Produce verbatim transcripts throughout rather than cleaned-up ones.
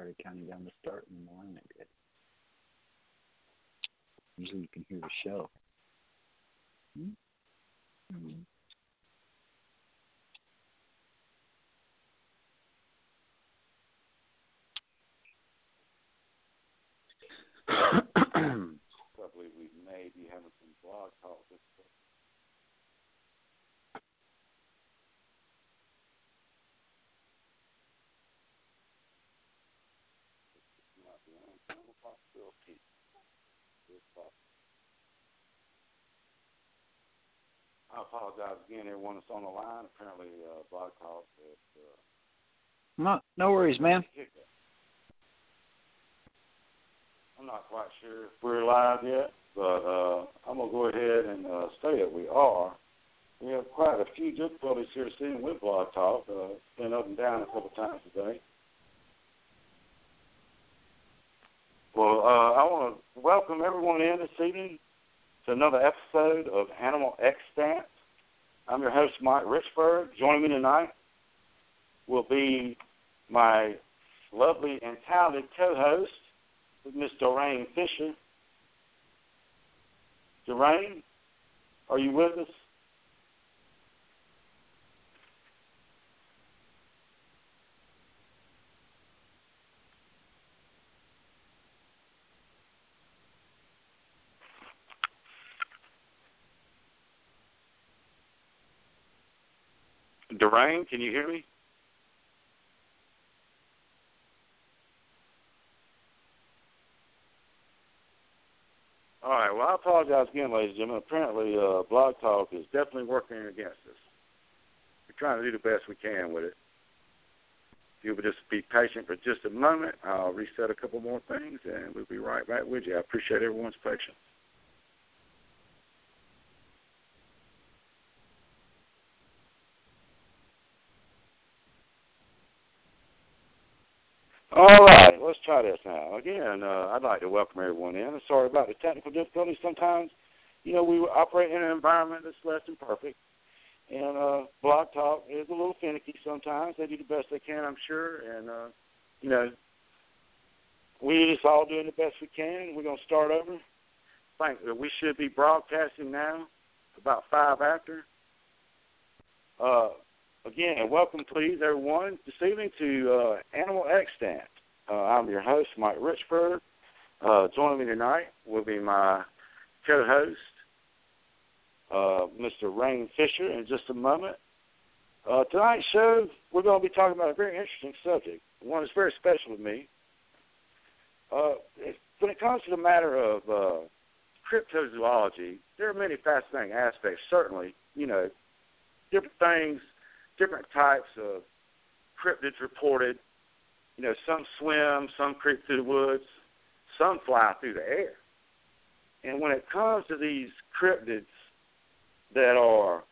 Already counting down the start in the morning. I did. Usually you can hear the show. Mm-hmm. I believe we may be having some blog talk this week. I apologize again, everyone that's on the line. Apparently, uh, blog talk is. Uh, no, no worries, man. I'm not quite sure if we're live yet, but uh, I'm going to go ahead and uh, say that we are. We have quite a few difficulties here sitting with Blog Talk. Uh, it's been up and down a couple times today. Well, uh, I want to welcome everyone in this evening to another episode of Animal Extant. I'm your host, Mike Richburg. Joining me tonight will be my lovely and talented co-host, Miss Doreen Fisher. Doreen, are you with us? Doreen, can you hear me? All right, well, I apologize again, ladies and gentlemen. Apparently, uh, Blog Talk is definitely working against us. We're trying to do the best we can with it. If you would just be patient for just a moment, I'll reset a couple more things, and we'll be right back with you. I appreciate everyone's patience. All right, let's try this now. Again, uh, I'd like to welcome everyone in. I'm sorry about the technical difficulties. Sometimes, you know, we operate in an environment that's less than perfect, and uh, Blog Talk is a little finicky sometimes. They do the best they can, I'm sure, and, uh, you know, we're just all doing the best we can. We're going to start over. I think that we should be broadcasting now about five after. Uh Again, welcome, please, everyone, this evening to uh, Animal Extant. Uh, I'm your host, Mike Richburg. Uh, joining me tonight will be my co-host, uh, Mister Rain Fisher, in just a moment. Uh, tonight's show, we're going to be talking about a very interesting subject, one that's very special to me. Uh, when it comes to the matter of uh, cryptozoology, there are many fascinating aspects, certainly, you know, different things, different types of cryptids reported. You know, some swim, some creep through the woods, some fly through the air. And when it comes to these cryptids that are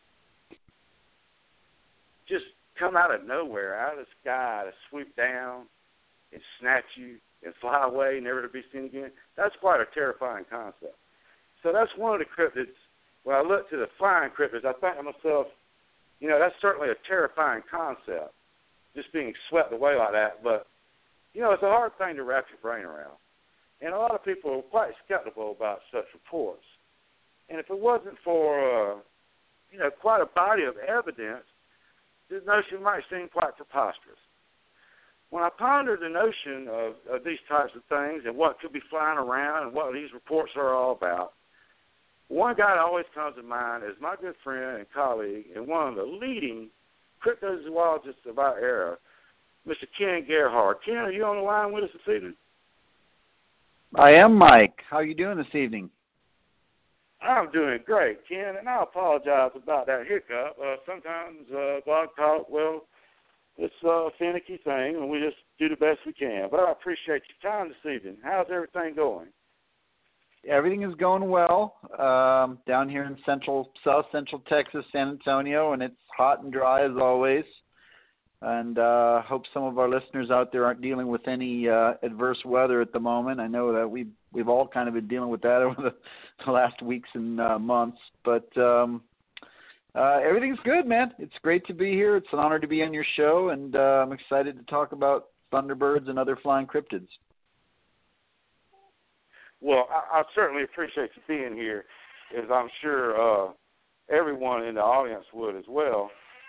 just come out of nowhere, out of the sky, to swoop down and snatch you and fly away, never to be seen again, that's quite a terrifying concept. So that's one of the cryptids. When I look to the flying cryptids, I think to myself, you know, that's certainly a terrifying concept, just being swept away like that. But, you know, it's a hard thing to wrap your brain around. And a lot of people are quite skeptical about such reports. And if it wasn't for, uh, you know, quite a body of evidence, this notion might seem quite preposterous. When I pondered the notion of, of these types of things and what could be flying around and what these reports are all about, one guy that always comes to mind is my good friend and colleague and one of the leading cryptozoologists of our era, Mister Ken Gerhard. Ken, are you on the line with us this evening? I am, Mike. How are you doing this evening? I'm doing great, Ken, and I apologize about that hiccup. Uh, sometimes uh, Blog Talk, well, it's a finicky thing, and we just do the best we can. But I appreciate your time this evening. How's everything going? Everything is going well um, down here in central, south central Texas, San Antonio, and it's hot and dry as always. And uh, hope some of our listeners out there aren't dealing with any uh, adverse weather at the moment. I know that we've, we've all kind of been dealing with that over the, the last weeks and uh, months. But um, uh, everything's good, man. It's great to be here. It's an honor to be on your show, and uh, I'm excited to talk about thunderbirds and other flying cryptids. Well, I, I certainly appreciate you being here, as I'm sure uh, everyone in the audience would as well.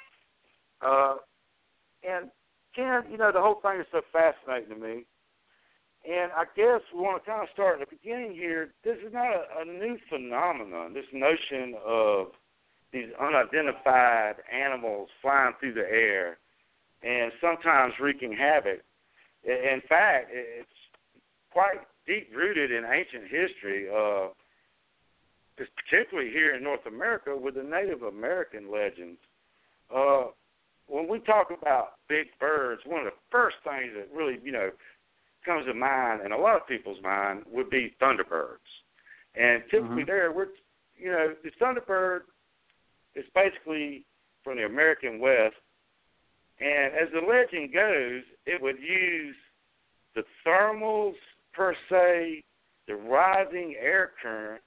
Uh, and, Ken, you know, the whole thing is so fascinating to me. And I guess we want to kind of start at the beginning here. This is not a, a new phenomenon, this notion of these unidentified animals flying through the air and sometimes wreaking havoc. In fact, it's quite deep-rooted in ancient history, uh, particularly here in North America with the Native American legends. Uh, when we talk about big birds, one of the first things that really, you know, comes to mind in a lot of people's mind would be thunderbirds. And typically mm-hmm. there, we're, you know, the thunderbird is basically from the American West. And as the legend goes, it would use the thermals, per se, the rising air currents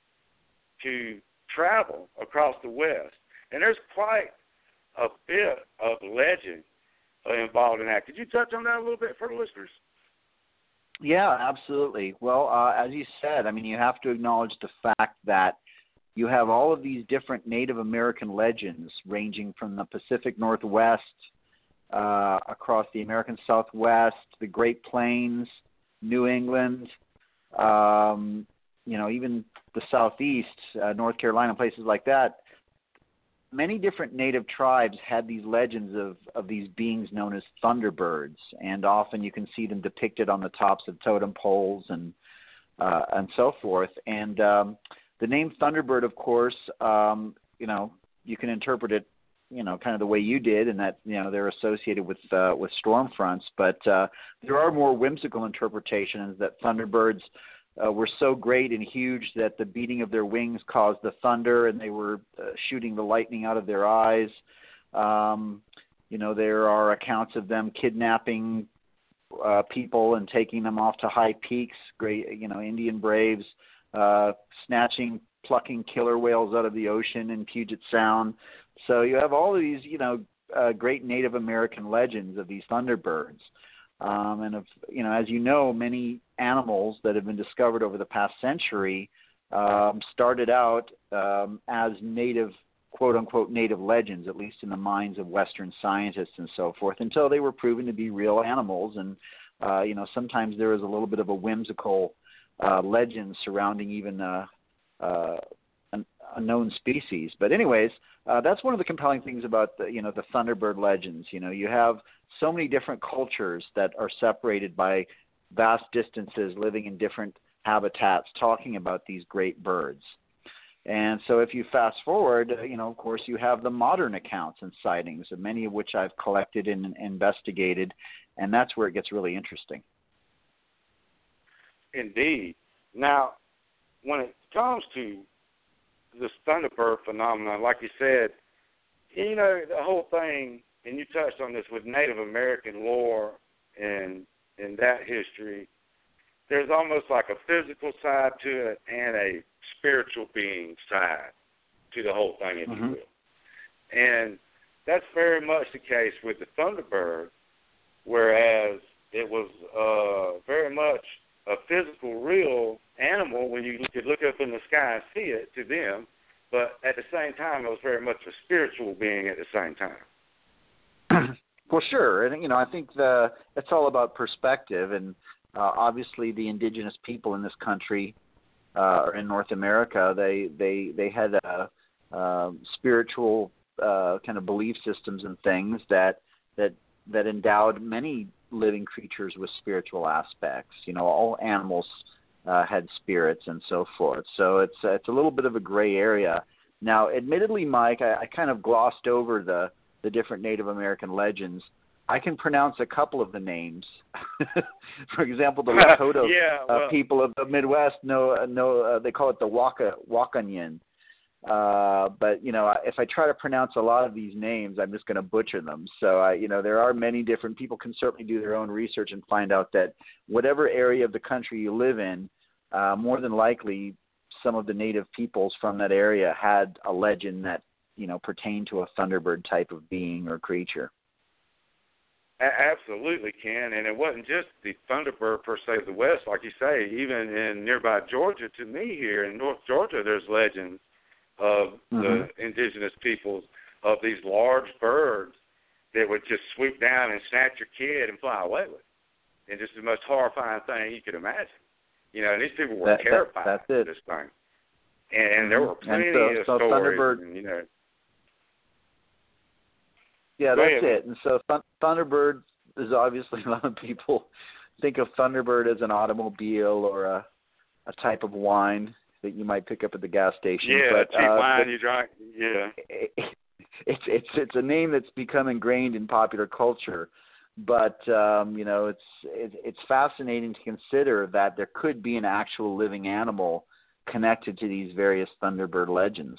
to travel across the West. And there's quite a bit of legend uh, involved in that. Could you touch on that a little bit for the listeners? Yeah, absolutely. Well, uh, as you said, I mean, you have to acknowledge the fact that you have all of these different Native American legends ranging from the Pacific Northwest, uh, across the American Southwest, the Great Plains, New England, um, you know, even the Southeast, uh, North Carolina, places like that. Many different native tribes had these legends of, of these beings known as thunderbirds, and often you can see them depicted on the tops of totem poles and uh, and so forth. And um, the name Thunderbird, of course, um, you know, you can interpret it, you know, kind of the way you did, and that, you know, they're associated with uh, with storm fronts. But uh, there are more whimsical interpretations that thunderbirds uh, were so great and huge that the beating of their wings caused the thunder, and they were uh, shooting the lightning out of their eyes. Um, you know, there are accounts of them kidnapping uh, people and taking them off to high peaks. Great, you know, Indian braves uh, snatching, plucking killer whales out of the ocean in Puget Sound. So you have all of these, you know, uh, great Native American legends of these thunderbirds. Um, and, of, you know, as you know, many animals that have been discovered over the past century um, started out um, as native, quote-unquote, native legends, at least in the minds of Western scientists and so forth, until they were proven to be real animals. And, uh, you know, sometimes there is a little bit of a whimsical uh, legend surrounding even uh, uh, an unknown species. But anyways, uh, that's one of the compelling things about the, you know, the Thunderbird legends. You know, you have so many different cultures that are separated by vast distances, living in different habitats, talking about these great birds. And so if you fast forward, you know, of course, you have the modern accounts and sightings, many of which I've collected and investigated, and that's where it gets really interesting. Indeed. Now, when it comes to this Thunderbird phenomenon, like you said, you know, the whole thing, and you touched on this with Native American lore and and that history, there's almost like a physical side to it and a spiritual being side to the whole thing, if mm-hmm. you will. And that's very much the case with the Thunderbird, whereas it was uh, very much a physical, real animal when you could look up in the sky and see it to them, but at the same time, it was very much a spiritual being at the same time. Well, sure. And, you know, I think the it's all about perspective. And uh, obviously the indigenous people in this country uh, or in North America, they they, they had a, uh, spiritual uh, kind of belief systems and things that, that that endowed many living creatures with spiritual aspects. You know, all animals uh, had spirits and so forth. So it's uh, it's a little bit of a gray area. Now, admittedly, Mike, I, I kind of glossed over the the different Native American legends. I can pronounce a couple of the names. For example, the Lakota yeah, well, uh, people of the Midwest know, know uh, they call it the Waka, Wakanyan. Uh, but, you know, if I try to pronounce a lot of these names, I'm just going to butcher them. So, I, you know, there are many different people can certainly do their own research and find out that whatever area of the country you live in, uh, more than likely some of the native peoples from that area had a legend that, you know, pertain to a Thunderbird type of being or creature. A- absolutely, Ken. And it wasn't just the Thunderbird per se of the West, like you say. Even in nearby Georgia, to me here in North Georgia, there's legends of mm-hmm. the indigenous peoples of these large birds that would just swoop down and snatch your kid and fly away with it. And just the most horrifying thing you could imagine. You know, and these people were that, terrified that, of this thing. And, and there were plenty so, of so stories, Thunderbird, and, you know. Yeah, Go that's ahead. it. And so th- Thunderbird is obviously a lot of people think of Thunderbird as an automobile or a, a type of wine that you might pick up at the gas station. Yeah, but, cheap uh, wine but you drink. Yeah. It, it's it's it's a name that's become ingrained in popular culture, but um, you know it's it, it's fascinating to consider that there could be an actual living animal connected to these various Thunderbird legends.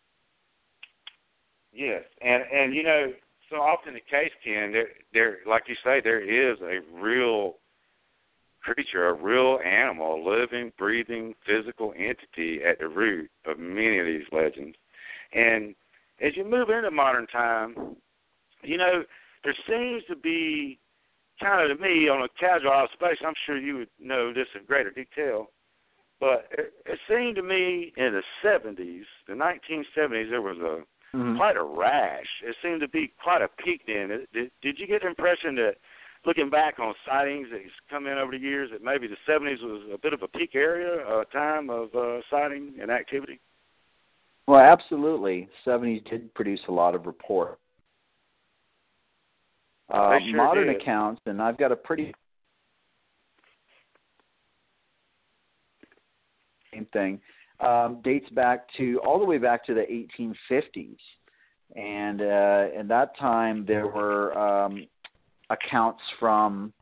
Yes, and and you know, so often the case, Ken, there, there, like you say, there is a real creature, a real animal, a living, breathing, physical entity at the root of many of these legends. And as you move into modern time, you know, there seems to be kind of, to me, on a casual observation, I'm sure you would know this in greater detail, but it, it seemed to me in the seventies, the nineteen seventies, there was a Mm-hmm. quite a rash. It seemed to be quite a peak then. Did, did you get the impression that, looking back on sightings that has come in over the years, that maybe the seventies was a bit of a peak area, a time of uh, sighting and activity? Well, absolutely. seventies did produce a lot of report. Uh, sure modern did. accounts, and I've got a pretty same thing. Um, dates back to all the way back to the eighteen fifties, and uh, in that time there were um, accounts from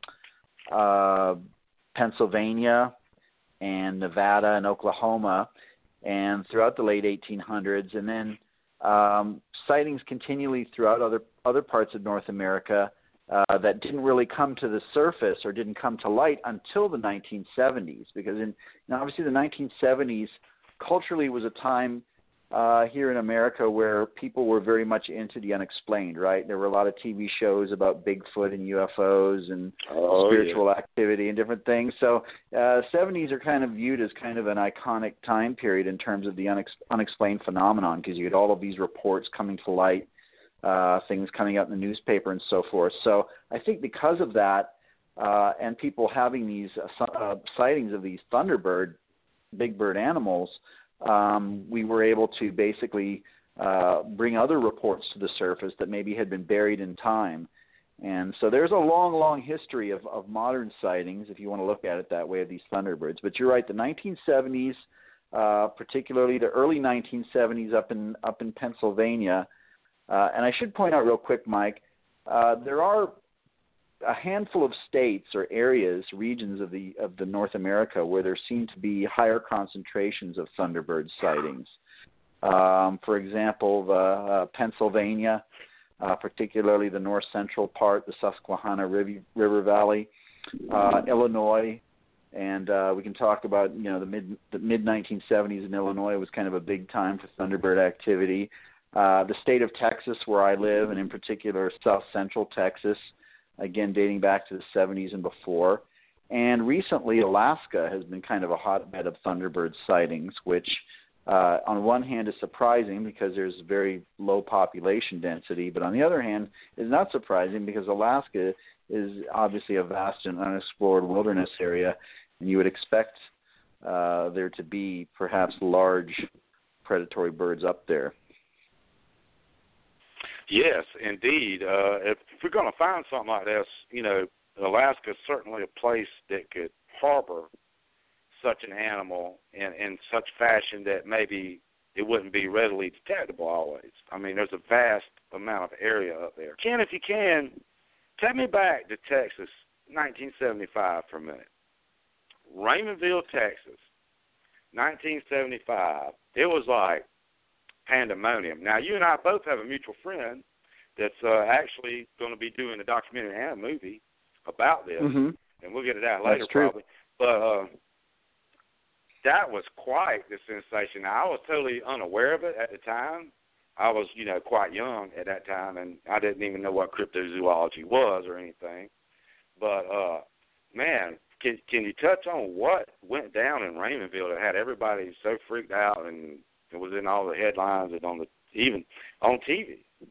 uh, Pennsylvania and Nevada and Oklahoma, and throughout the late eighteen hundreds, and then um, sightings continually throughout other other parts of North America uh, that didn't really come to the surface or didn't come to light until the nineteen seventies, because in you know, obviously the nineteen seventies culturally was a time uh, here in America where people were very much into the unexplained, right? There were a lot of T V shows about Bigfoot and U F Os and oh, spiritual yeah. activity and different things. So uh, seventies are kind of viewed as kind of an iconic time period in terms of the unex- unexplained phenomenon, because you get all of these reports coming to light, uh, things coming out in the newspaper and so forth. So I think because of that uh, and people having these uh, uh, sightings of these Thunderbird, big bird animals, um, we were able to basically uh, bring other reports to the surface that maybe had been buried in time. And so there's a long, long history of, of modern sightings, if you want to look at it that way, of these Thunderbirds. But you're right, the nineteen seventies, uh, particularly the early nineteen seventies up in up in Pennsylvania, uh, and I should point out real quick, Mike, uh, there are a handful of states or areas, regions of the of the North America where there seem to be higher concentrations of Thunderbird sightings. Um, for example, the, uh, Pennsylvania, uh, particularly the north central part, the Susquehanna River, River Valley, uh, Illinois, and uh, we can talk about you know the mid the mid nineteen seventies in Illinois was kind of a big time for Thunderbird activity. Uh, the state of Texas, where I live, and in particular South Central Texas, again dating back to the seventies and before. And recently, Alaska has been kind of a hotbed of Thunderbird sightings, which uh, on one hand is surprising because there's very low population density, but on the other hand is not surprising because Alaska is obviously a vast and unexplored wilderness area, and you would expect uh, there to be perhaps large predatory birds up there. Yes, indeed. Uh, if, if we're going to find something like this, you know, Alaska is certainly a place that could harbor such an animal in, in such fashion that maybe it wouldn't be readily detectable always. I mean, there's a vast amount of area up there. Ken, if you can, take me back to Texas, nineteen seventy-five for a minute. Raymondville, Texas, nineteen seventy-five. It was like pandemonium. Now, you and I both have a mutual friend that's uh, actually going to be doing a documentary and a movie about this, mm-hmm. and we'll get it out later That's true. probably. But uh, that was quite the sensation. Now, I was totally unaware of it at the time. I was, you know, quite young at that time, and I didn't even know what cryptozoology was or anything. But, uh, man, can can you touch on what went down in Raymondville that had everybody so freaked out, and it was in all the headlines and on the even on T V?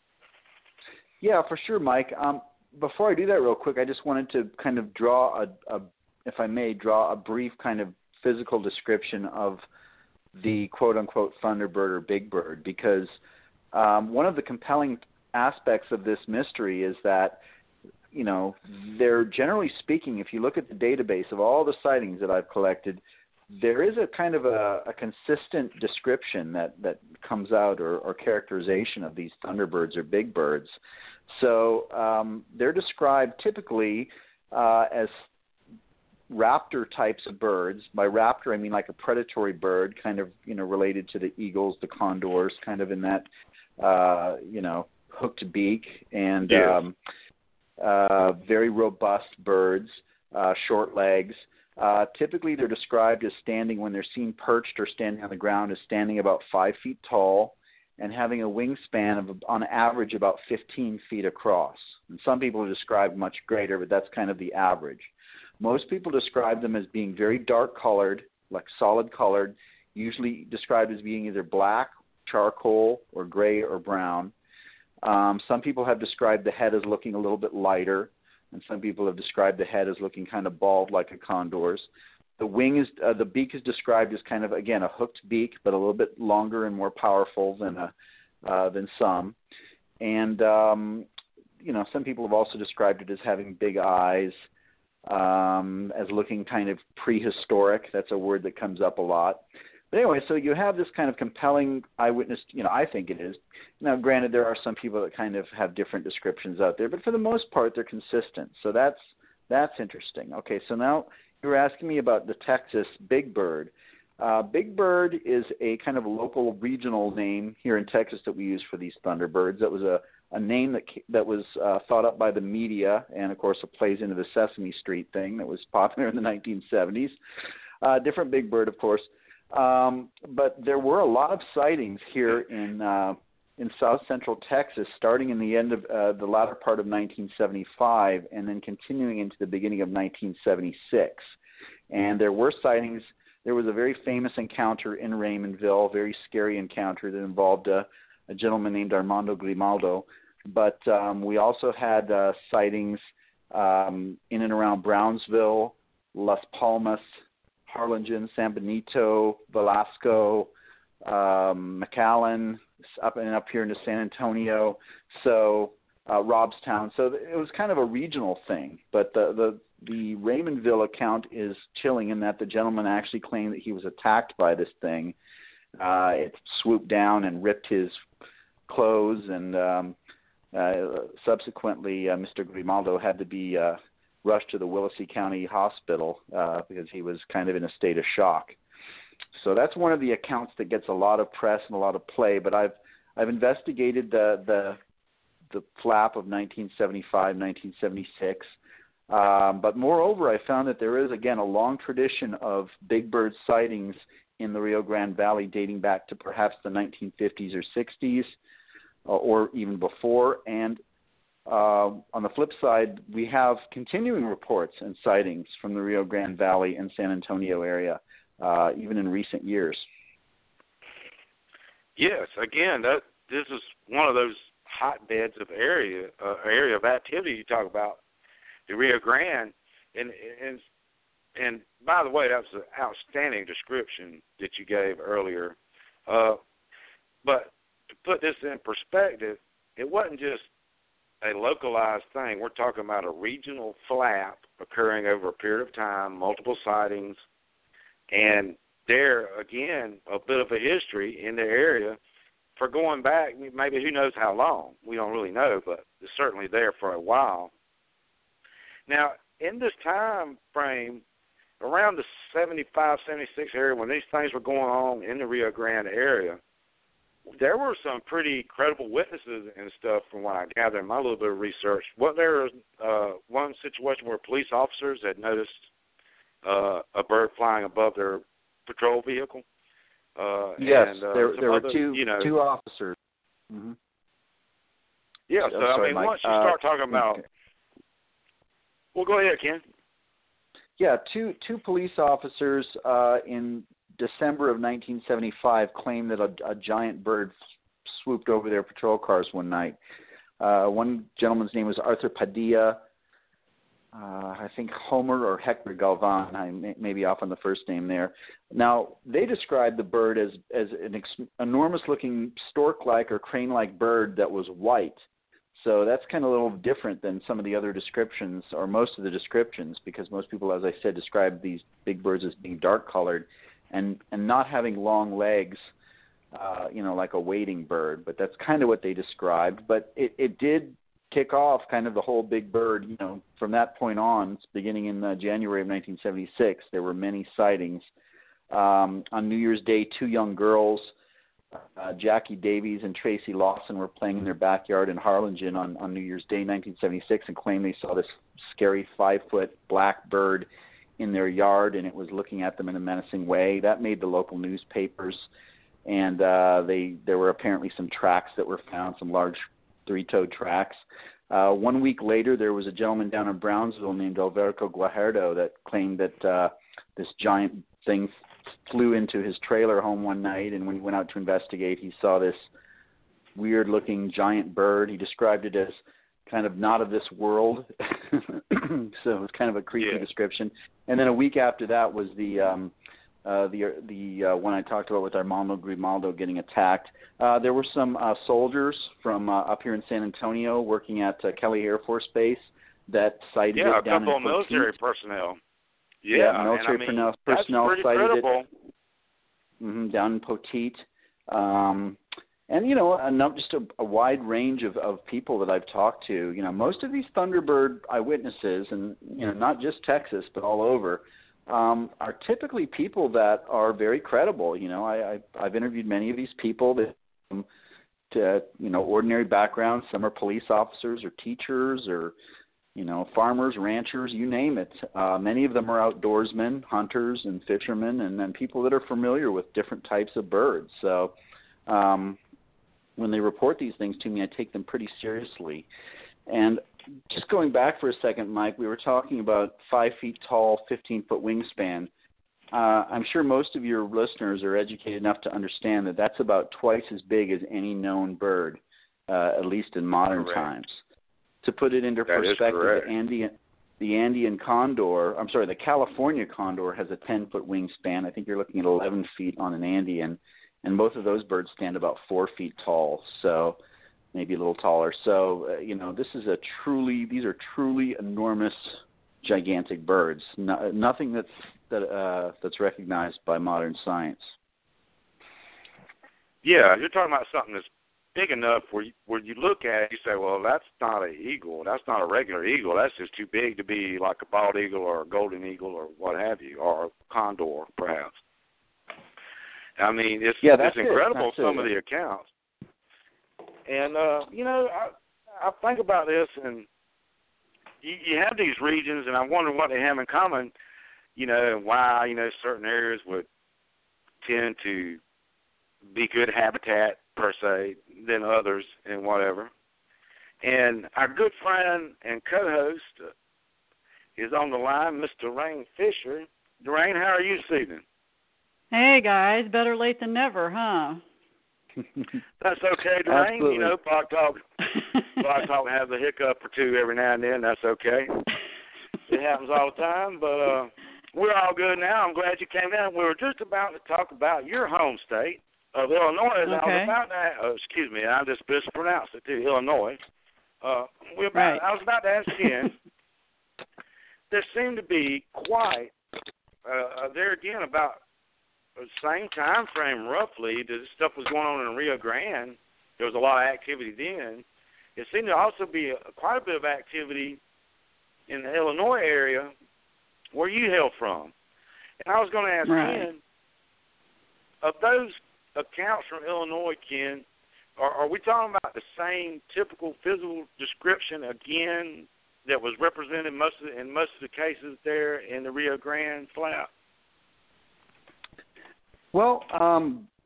Yeah, for sure, Mike. Um, before I do that real quick, I just wanted to kind of draw a, a, if I may, draw a brief kind of physical description of the quote-unquote Thunderbird or Big Bird, because um, one of the compelling aspects of this mystery is that, you know, they're generally speaking, if you look at the database of all the sightings that I've collected, there is a kind of a, a consistent description that, that comes out or, or characterization of these Thunderbirds or Big Birds. So um, they're described typically uh, as raptor types of birds. By raptor, I mean like a predatory bird, kind of, you know, related to the eagles, the condors, kind of in that, uh, you know, hooked beak, and yes. um, uh, very robust birds, uh, short legs. Uh, typically, they're described as standing, when they're seen perched or standing on the ground, as standing about five feet tall and having a wingspan of, on average, about fifteen feet across. And some people have described much greater, but that's kind of the average. Most people describe them as being very dark-colored, like solid-colored, usually described as being either black, charcoal, or gray or brown. Um, some people have described the head as looking a little bit lighter, and some people have described the head as looking kind of bald like a condor's. The wing is, uh, the beak is described as kind of, again, a hooked beak, but a little bit longer and more powerful than a, uh, than some. And, um, you know, some people have also described it as having big eyes, um, as looking kind of prehistoric. That's a word that comes up a lot. But anyway, so you have this kind of compelling eyewitness, you know, I think it is. Now, granted, there are some people that kind of have different descriptions out there, but for the most part, they're consistent. So that's that's interesting. Okay, so now you were asking me about the Texas Big Bird. Uh, Big Bird is a kind of local regional name here in Texas that we use for these Thunderbirds. That was a, a name that that was uh, thought up by the media, and of course it plays into the Sesame Street thing that was popular in the nineteen seventies. Uh, different Big Bird, of course. Um, but there were a lot of sightings here in uh, in South Central Texas, starting in the end of uh, the latter part of nineteen seventy-five, and then continuing into the beginning of nineteen seventy-six. And there were sightings. There was a very famous encounter in Raymondville, a very scary encounter that involved a, a gentleman named Armando Grimaldo. But um, we also had uh, sightings um, in and around Brownsville, Las Palmas, Harlingen, San Benito, Velasco, um, McAllen, up and up here into San Antonio, so uh, Robstown. So it was kind of a regional thing. But the, the the Raymondville account is chilling in that the gentleman actually claimed that he was attacked by this thing. Uh, it swooped down and ripped his clothes, and um, uh, subsequently uh, Mister Grimaldo had to be uh, rushed to the Willacy County Hospital uh, because he was kind of in a state of shock. So that's one of the accounts that gets a lot of press and a lot of play. But I've I've investigated the the the flap of nineteen seventy-five, nineteen seventy-six. Um, but moreover, I found that there is, again, a long tradition of big bird sightings in the Rio Grande Valley dating back to perhaps the nineteen fifties or sixties uh, or even before. And uh, on the flip side, we have continuing reports and sightings from the Rio Grande Valley and San Antonio area, uh, even in recent years. Yes, again, that this is one of those hotbeds of area uh, area of activity you talk about. The Rio Grande, and and and by the way, that was an outstanding description that you gave earlier. Uh, but to put this in perspective, it wasn't just a localized thing. We're talking about a regional flap occurring over a period of time, multiple sightings, and there again a bit of a history in the area for going back. Maybe who knows how long? We don't really know, but it's certainly there for a while. Now, in this time frame, around the seventy-five, seventy-six area, when these things were going on in the Rio Grande area, there were some pretty credible witnesses and stuff from what I gathered in my little bit of research. Wasn't there uh, one situation where police officers had noticed uh, a bird flying above their patrol vehicle? Uh, yes, and, uh, there, there other, were two, you know, two officers. Mm-hmm. Yeah, so, I sorry, mean, Mike. once you uh, start talking about... okay. Well, go ahead, Ken. Yeah, two two police officers uh, in December of nineteen seventy-five claimed that a, a giant bird swooped over their patrol cars one night. Uh, one gentleman's name was Arthur Padilla. Uh, I think Homer or Hector Galvan. I may, may be off on the first name there. Now, they described the bird as, as an ex- enormous-looking stork-like or crane-like bird that was white. So that's kind of a little different than some of the other descriptions, or most of the descriptions, because most people, as I said, describe these big birds as being dark-colored and, and not having long legs, uh, you know, like a wading bird. But that's kind of what they described. But it, it did kick off kind of the whole big bird, you know, from that point on, beginning in uh, January of nineteen seventy-six, there were many sightings. Um, on New Year's Day, two young girls, uh, Jackie Davies and Tracy Lawson, were playing in their backyard in Harlingen on, on New Year's Day, nineteen seventy-six, and claimed they saw this scary five-foot black bird in their yard, and it was looking at them in a menacing way. That made the local newspapers, and uh, they there were apparently some tracks that were found, some large three-toed tracks. Uh, one week later, there was a gentleman down in Brownsville named Alberto Guajardo that claimed that uh, this giant thing flew into his trailer home one night, and when he went out to investigate, he saw this weird-looking giant bird. He described it as kind of not of this world, so it was kind of a creepy yeah. description. And then a week after that was the um, uh, the the uh, one I talked about with Armando Grimaldo getting attacked. Uh, there were some uh, soldiers from uh, up here in San Antonio working at uh, Kelly Air Force Base that cited yeah, it down in Yeah, a couple of Poteet. military personnel. Yeah, yeah military and I mean, personnel that's pretty cited credible. it mm-hmm, down in Poteet. Um, and, you know, a, just a, a wide range of, of people that I've talked to. You know, most of these Thunderbird eyewitnesses, and, you know, not just Texas, but all over, um, are typically people that are very credible. You know, I, I, I've interviewed many of these people that come to, you know, ordinary backgrounds. Some are police officers or teachers or, you know, farmers, ranchers, you name it. Uh, many of them are outdoorsmen, hunters and fishermen, and then people that are familiar with different types of birds. So um, when they report these things to me, I take them pretty seriously. And just going back for a second, Mike, we were talking about five feet tall, fifteen-foot wingspan. Uh, I'm sure most of your listeners are educated enough to understand that that's about twice as big as any known bird, uh, at least in modern Correct. times. To put it into That perspective, the Andean, the Andean condor, I'm sorry, the California condor has a ten-foot wingspan. I think you're looking at eleven feet on an Andean, and both of those birds stand about four feet tall, so maybe a little taller. So, uh, you know, this is a truly, these are truly enormous, gigantic birds. No, nothing that's that uh, that's recognized by modern science. Yeah, you're talking about something that's big enough where you, where you look at it, you say, well, that's not an eagle. That's not a regular eagle. That's just too big to be like a bald eagle or a golden eagle or what have you, or a condor, perhaps. I mean, it's, yeah, it's incredible, it. some of the accounts. And, uh, you know, I, I think about this, and you, you have these regions, and I wonder what they have in common, you know, and why, you know, certain areas would tend to be good habitat, per se, than others and whatever. And our good friend and co-host is on the line, Mister Durain Fisher. Durain, how are you this evening? Hey, guys. Better late than never, huh? That's okay, Durain. Absolutely. You know, Blog Talk, Blog Talk has a hiccup or two every now and then. That's okay. It happens all the time, but uh, we're all good now. I'm glad you came in. We were just about to talk about your home state of Illinois. Okay. I was about to, uh, excuse me, I just mispronounced it too, Illinois. Uh, we about, right. I was about to ask Ken. There seemed to be quite, uh, there again, about the same time frame roughly, that this stuff was going on in Rio Grande. There was a lot of activity then. It seemed to also be a, quite a bit of activity in the Illinois area where you hail from. And I was going to ask right. Ken, of those accounts from Illinois, Ken, are, are we talking about the same typical physical description again that was represented most of the, in most of the cases there in the Rio Grande Flat? Well, um,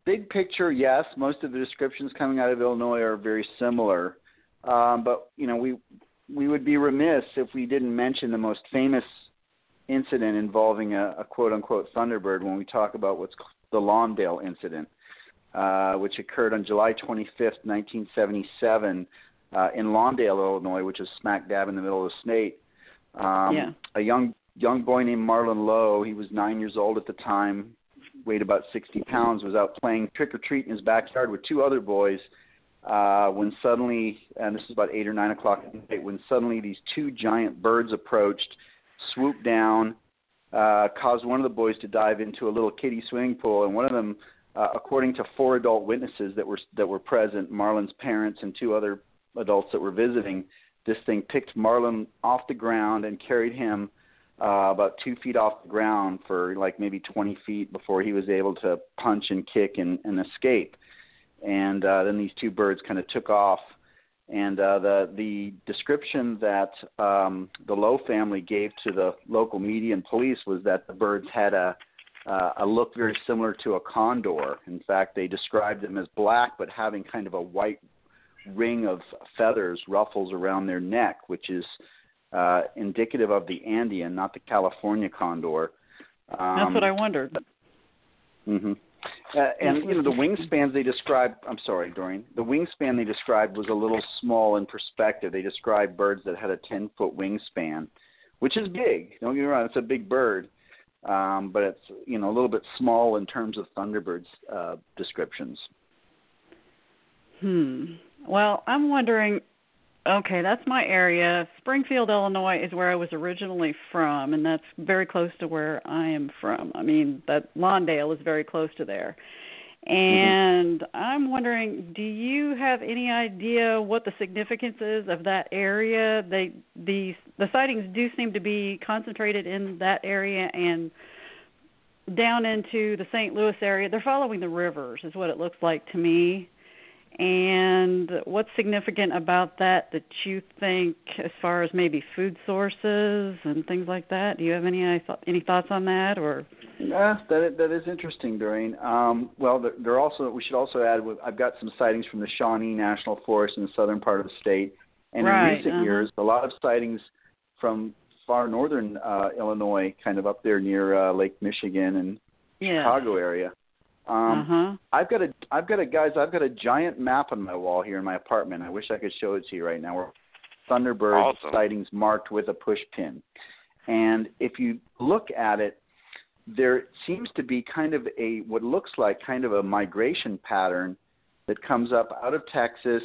big picture, yes. Most of the descriptions coming out of Illinois are very similar. Um, but, you know, we we would be remiss if we didn't mention the most famous incident involving a, a quote-unquote Thunderbird when we talk about what's called the Lawndale incident, uh, which occurred on July twenty-fifth, nineteen seventy-seven, uh, in Lawndale, Illinois, which is smack dab in the middle of the state. Um, yeah. A young young boy named Marlon Lowe, he was nine years old at the time, weighed about sixty pounds, was out playing trick-or-treat in his backyard with two other boys uh, when suddenly, and this is about eight or nine o'clock at night, when suddenly these two giant birds approached, swooped down, uh, caused one of the boys to dive into a little kiddie swimming pool, and one of them, uh, according to four adult witnesses that were that were present, Marlon's parents and two other adults that were visiting, this thing picked Marlon off the ground and carried him uh, about two feet off the ground for like maybe twenty feet before he was able to punch and kick and, and escape. And uh, then these two birds kind of took off. And uh, the the description that um, the Lowe family gave to the local media and police was that the birds had a uh, a look very similar to a condor. In fact, they described them as black, but having kind of a white ring of feathers, ruffles around their neck, which is uh, indicative of the Andean, not the California condor. Um, That's what I wondered. Mm-hmm. Uh, and, you know, the wingspans they described, I'm sorry, Doreen, the wingspan they described was a little small in perspective. They described birds that had a ten-foot wingspan, which is big. Don't get me wrong, it's a big bird, um, but it's, you know, a little bit small in terms of Thunderbird's uh, descriptions. Hmm. Well, I'm wondering, okay, that's my area. Springfield, Illinois is where I was originally from, and that's very close to where I am from. I mean, that Lawndale is very close to there. And mm-hmm. I'm wondering, do you have any idea what the significance is of that area? They the the sightings do seem to be concentrated in that area and down into the Saint Louis area. They're following the rivers is what it looks like to me. And what's significant about that that you think as far as maybe food sources and things like that? Do you have any any thoughts on that? Or yeah, that that is interesting, Doreen. Um, well, there also we should also add. I've got some sightings from the Shawnee National Forest in the southern part of the state, and right, in recent uh-huh. years, a lot of sightings from far northern uh, Illinois, kind of up there near uh, Lake Michigan and yeah. Chicago area. Um, uh-huh. I've got a, I've got a, guys, I've got a giant map on my wall here in my apartment. I wish I could show it to you right now. Where Thunderbird awesome. sightings marked with a push pin. And if you look at it, there seems to be kind of a, what looks like kind of a migration pattern that comes up out of Texas,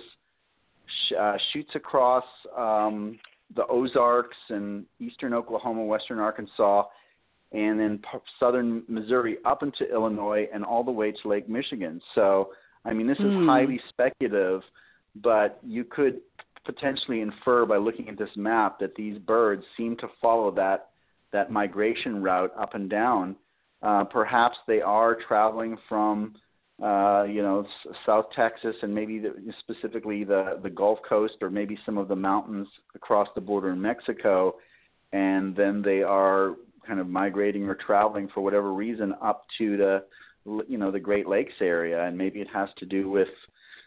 sh- uh, shoots across um, the Ozarks and eastern Oklahoma, western Arkansas, and then southern Missouri up into Illinois and all the way to Lake Michigan. So, I mean, this is hmm. highly speculative, but you could potentially infer by looking at this map that these birds seem to follow that that migration route up and down. Uh, perhaps they are traveling from, uh, you know, s- South Texas and maybe the, specifically the, the Gulf Coast or maybe some of the mountains across the border in Mexico, and then they are kind of migrating or traveling for whatever reason up to the, you know, the Great Lakes area, and maybe it has to do with,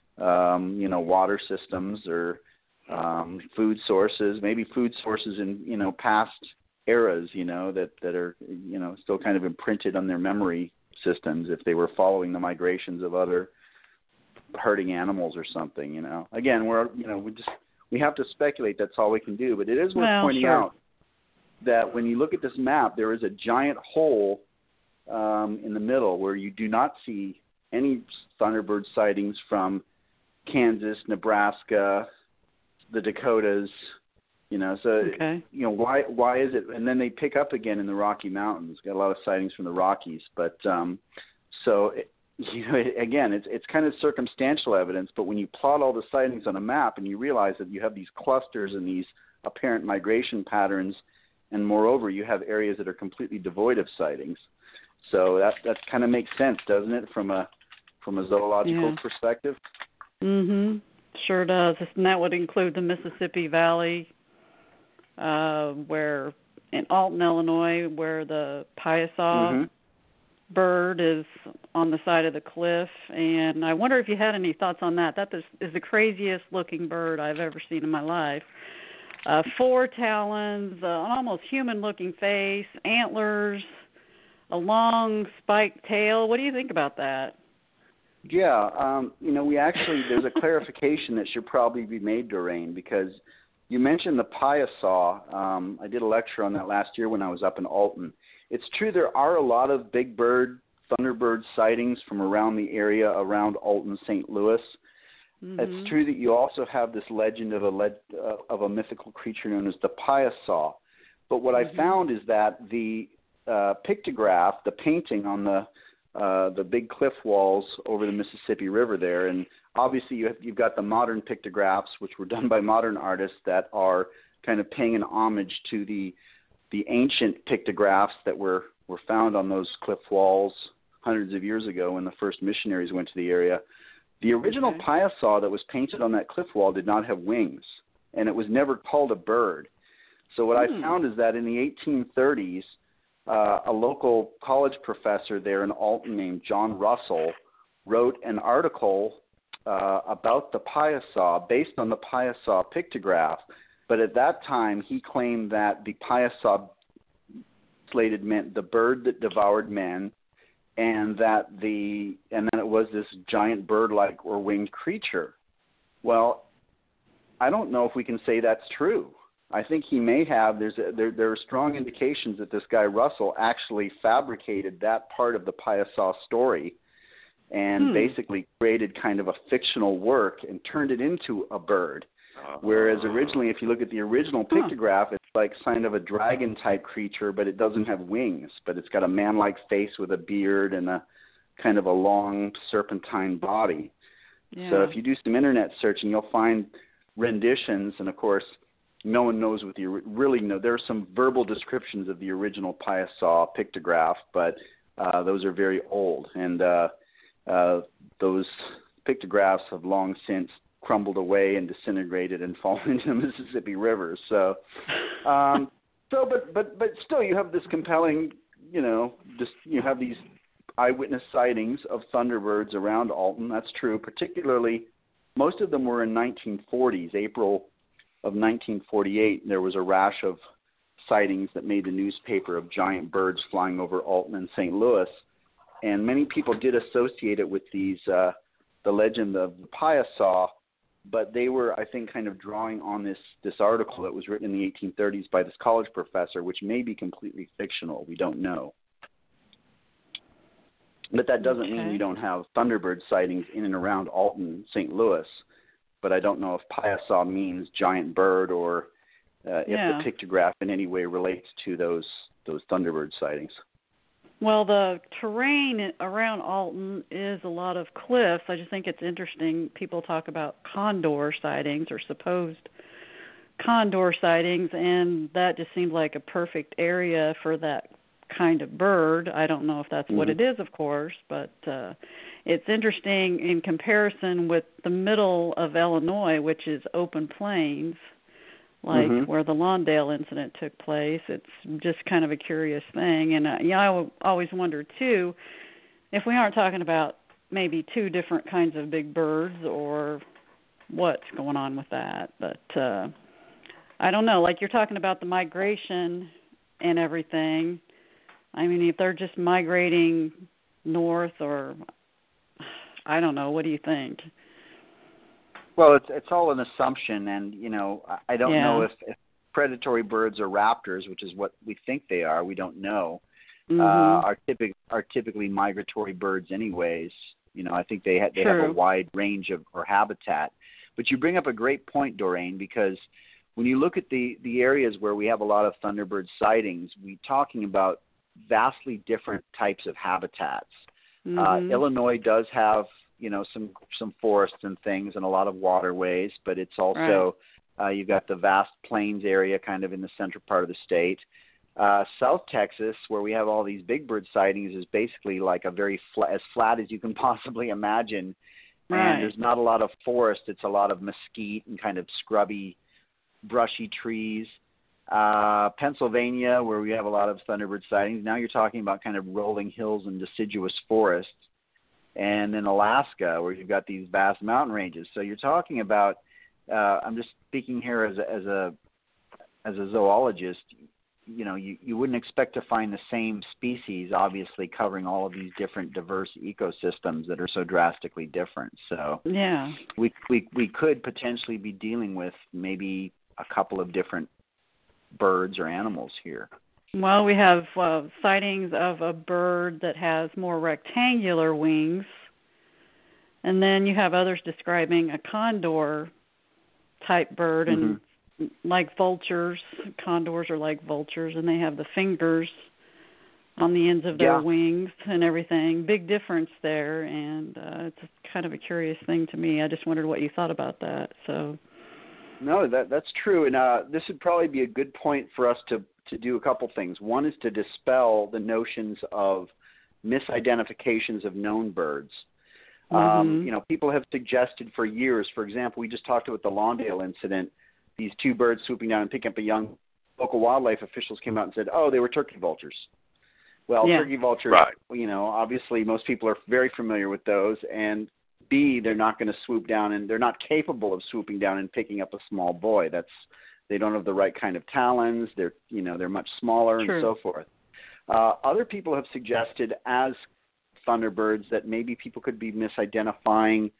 um, you know, water systems or um, food sources, maybe food sources in, you know, past eras, you know, that, that are, you know, still kind of imprinted on their memory systems if they were following the migrations of other herding animals or something, you know. Again, we're, you know, we just, we have to speculate. That's all we can do. But it is worth well, pointing sure. out that when you look at this map, there is a giant hole um, in the middle where you do not see any Thunderbird sightings from Kansas, Nebraska, the Dakotas, you know. So, okay. you know, why why is it? And then they pick up again in the Rocky Mountains. Got a lot of sightings from the Rockies, but um, so it, you know, again, it's it's kind of circumstantial evidence. But when you plot all the sightings on a map and you realize that you have these clusters and these apparent migration patterns, and moreover, you have areas that are completely devoid of sightings. So that that kind of makes sense, doesn't it, from a from a zoological yeah. perspective? Mhm. Sure does. And that would include the Mississippi Valley, uh, where in Alton, Illinois, where the Piasa mm-hmm. bird is on the side of the cliff, and I wonder if you had any thoughts on that. That is, is the craziest looking bird I've ever seen in my life. Uh, four talons, uh, an almost human-looking face, antlers, a long spiked tail. What do you think about that? Yeah, um, you know, we actually, there's a clarification that should probably be made, Doreen, because you mentioned the Piasa. Um, I did a lecture on that last year when I was up in Alton. It's true there are a lot of big bird, thunderbird sightings from around the area around Alton, Saint Louis. Mm-hmm. It's true that you also have this legend of a le- uh, of a mythical creature known as the Piasa. But what mm-hmm. I found is that the uh, pictograph, the painting on the uh, the big cliff walls over the Mississippi River there, and obviously you have, you've got the modern pictographs, which were done by modern artists that are kind of paying an homage to the the ancient pictographs that were, were found on those cliff walls hundreds of years ago when the first missionaries went to the area. The original okay. Piasa that was painted on that cliff wall did not have wings, and it was never called a bird. So what hmm. I found is that in the eighteen thirties, uh, a local college professor there in Alton named John Russell wrote an article uh, about the Piasa based on the Piasa pictograph. But at that time, he claimed that the Piasa translated meant the bird that devoured men, and that the and then it was this giant bird-like or winged creature. Well, I don't know if we can say that's true. I think he may have. There's a, there there are strong indications that this guy Russell actually fabricated that part of the Piasa story, and hmm. basically created kind of a fictional work and turned it into a bird. Whereas originally, if you look at the original pictograph, it's like kind of a dragon-type creature, but it doesn't have wings. But it's got a man-like face with a beard and a kind of a long serpentine body. Yeah. So if you do some internet searching, you'll find renditions, and of course, no one knows what the really know. There are some verbal descriptions of the original Piasa pictograph, but uh, those are very old, and uh, uh, those pictographs have long since crumbled away and disintegrated and fallen into the Mississippi River. So, um, so, but, but, but still, you have this compelling, you know, just you have these eyewitness sightings of thunderbirds around Alton. That's true. Particularly, most of them were in nineteen forties. April of nineteen forty-eight, there was a rash of sightings that made the newspaper of giant birds flying over Alton and Saint Louis, and many people did associate it with these, uh, the legend of the Piasa. But they were, I think, kind of drawing on this, this article that was written in the eighteen thirties by this college professor, which may be completely fictional. We don't know. But that doesn't okay. mean we don't have thunderbird sightings in and around Alton, Saint Louis. But I don't know if Piasa means giant bird or uh, yeah. if the pictograph in any way relates to those those thunderbird sightings. Well, the terrain around Alton is a lot of cliffs. I just think it's interesting. People talk about condor sightings or supposed condor sightings, and that just seemed like a perfect area for that kind of bird. I don't know if that's mm-hmm. what it is, of course, but uh, it's interesting in comparison with the middle of Illinois, which is open plains, like mm-hmm. where the Lawndale incident took place. It's just kind of a curious thing. And, uh, yeah, I w- always wonder, too, if we aren't talking about maybe two different kinds of big birds or what's going on with that. But uh, I don't know. Like you're talking about the migration and everything. I mean, if they're just migrating north or I don't know. What do you think? Well, it's it's all an assumption, and you know, I don't yeah. know if, if predatory birds or raptors, which is what we think they are. We don't know. Mm-hmm. Uh, are typic are typically migratory birds, anyways. You know, I think they ha- they True. have a wide range of or habitat. But you bring up a great point, Doreen, because when you look at the the areas where we have a lot of thunderbird sightings, we're talking about vastly different types of habitats. Mm-hmm. Uh, Illinois does have you know, some some forests and things and a lot of waterways, but it's also, right. uh, you've got the vast plains area kind of in the central part of the state. Uh, South Texas, where we have all these big bird sightings, is basically like a very flat, as flat as you can possibly imagine. Right. And there's not a lot of forest. It's a lot of mesquite and kind of scrubby, brushy trees. Uh, Pennsylvania, where we have a lot of thunderbird sightings. Now you're talking about kind of rolling hills and deciduous forests. And in Alaska, where you've got these vast mountain ranges. So you're talking about, uh, I'm just speaking here as a, as a, as a zoologist, you know, you, you wouldn't expect to find the same species, obviously, covering all of these different diverse ecosystems that are so drastically different. So yeah, we we we could potentially be dealing with maybe a couple of different birds or animals here. Well, we have uh, sightings of a bird that has more rectangular wings, and then you have others describing a condor type bird, and Mm-hmm. like vultures, condors are like vultures, and they have the fingers on the ends of their Yeah. wings and everything. Big difference there, and uh, it's kind of a curious thing to me. I just wondered what you thought about that. So, no, that that's true, and uh, this would probably be a good point for us to to do a couple things. One is to dispel the notions of misidentifications of known birds. mm-hmm. Um, you know, people have suggested for years. For example, we just talked about the Lawndale incident. These two birds swooping down and picking up a young. Local wildlife officials came out and said, "Oh, they were turkey vultures." Well, Yeah. turkey vultures, Right. you know, obviously most people are very familiar with those, and B, they're not going to swoop down, and they're not capable of swooping down and picking up a small boy. That's they don't have the right kind of talons. They're, you know, they're much smaller True. and so forth. Uh, other people have suggested as thunderbirds that maybe people could be misidentifying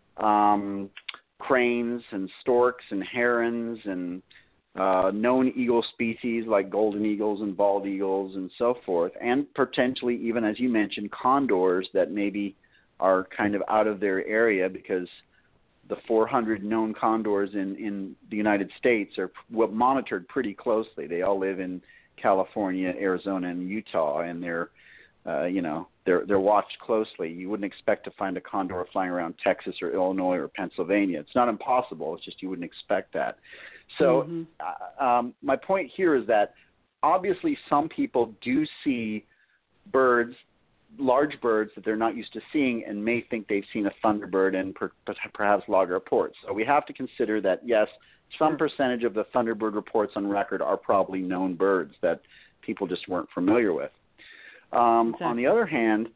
um, cranes and storks and herons and uh, known eagle species like golden eagles and bald eagles and so forth, and potentially even, as you mentioned, condors that maybe are kind of out of their area because the four hundred known condors in, in the United States are monitored pretty closely. They all live in California, Arizona, and Utah, and they're, uh, you know, they're they're watched closely. You wouldn't expect to find a condor flying around Texas or Illinois or Pennsylvania. It's not impossible. It's just you wouldn't expect that. So mm-hmm. uh, um, my point here is that obviously some people do see birds, large birds that they're not used to seeing, and may think they've seen a thunderbird and per, perhaps log reports. So we have to consider that, yes, some Sure. percentage of the thunderbird reports on record are probably known birds that people just weren't familiar with. Um, Exactly. On the other hand,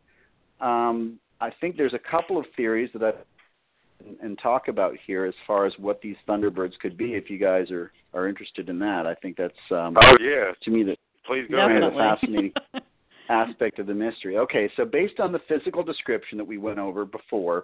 um, I think there's a couple of theories that I and talk about here as far as what these thunderbirds could be. If you guys are, are interested in that, I think that's um, Oh, yeah. to me the Please go kind ahead. of Definitely. fascinating aspect of the mystery. Okay, so based on the physical description that we went over before,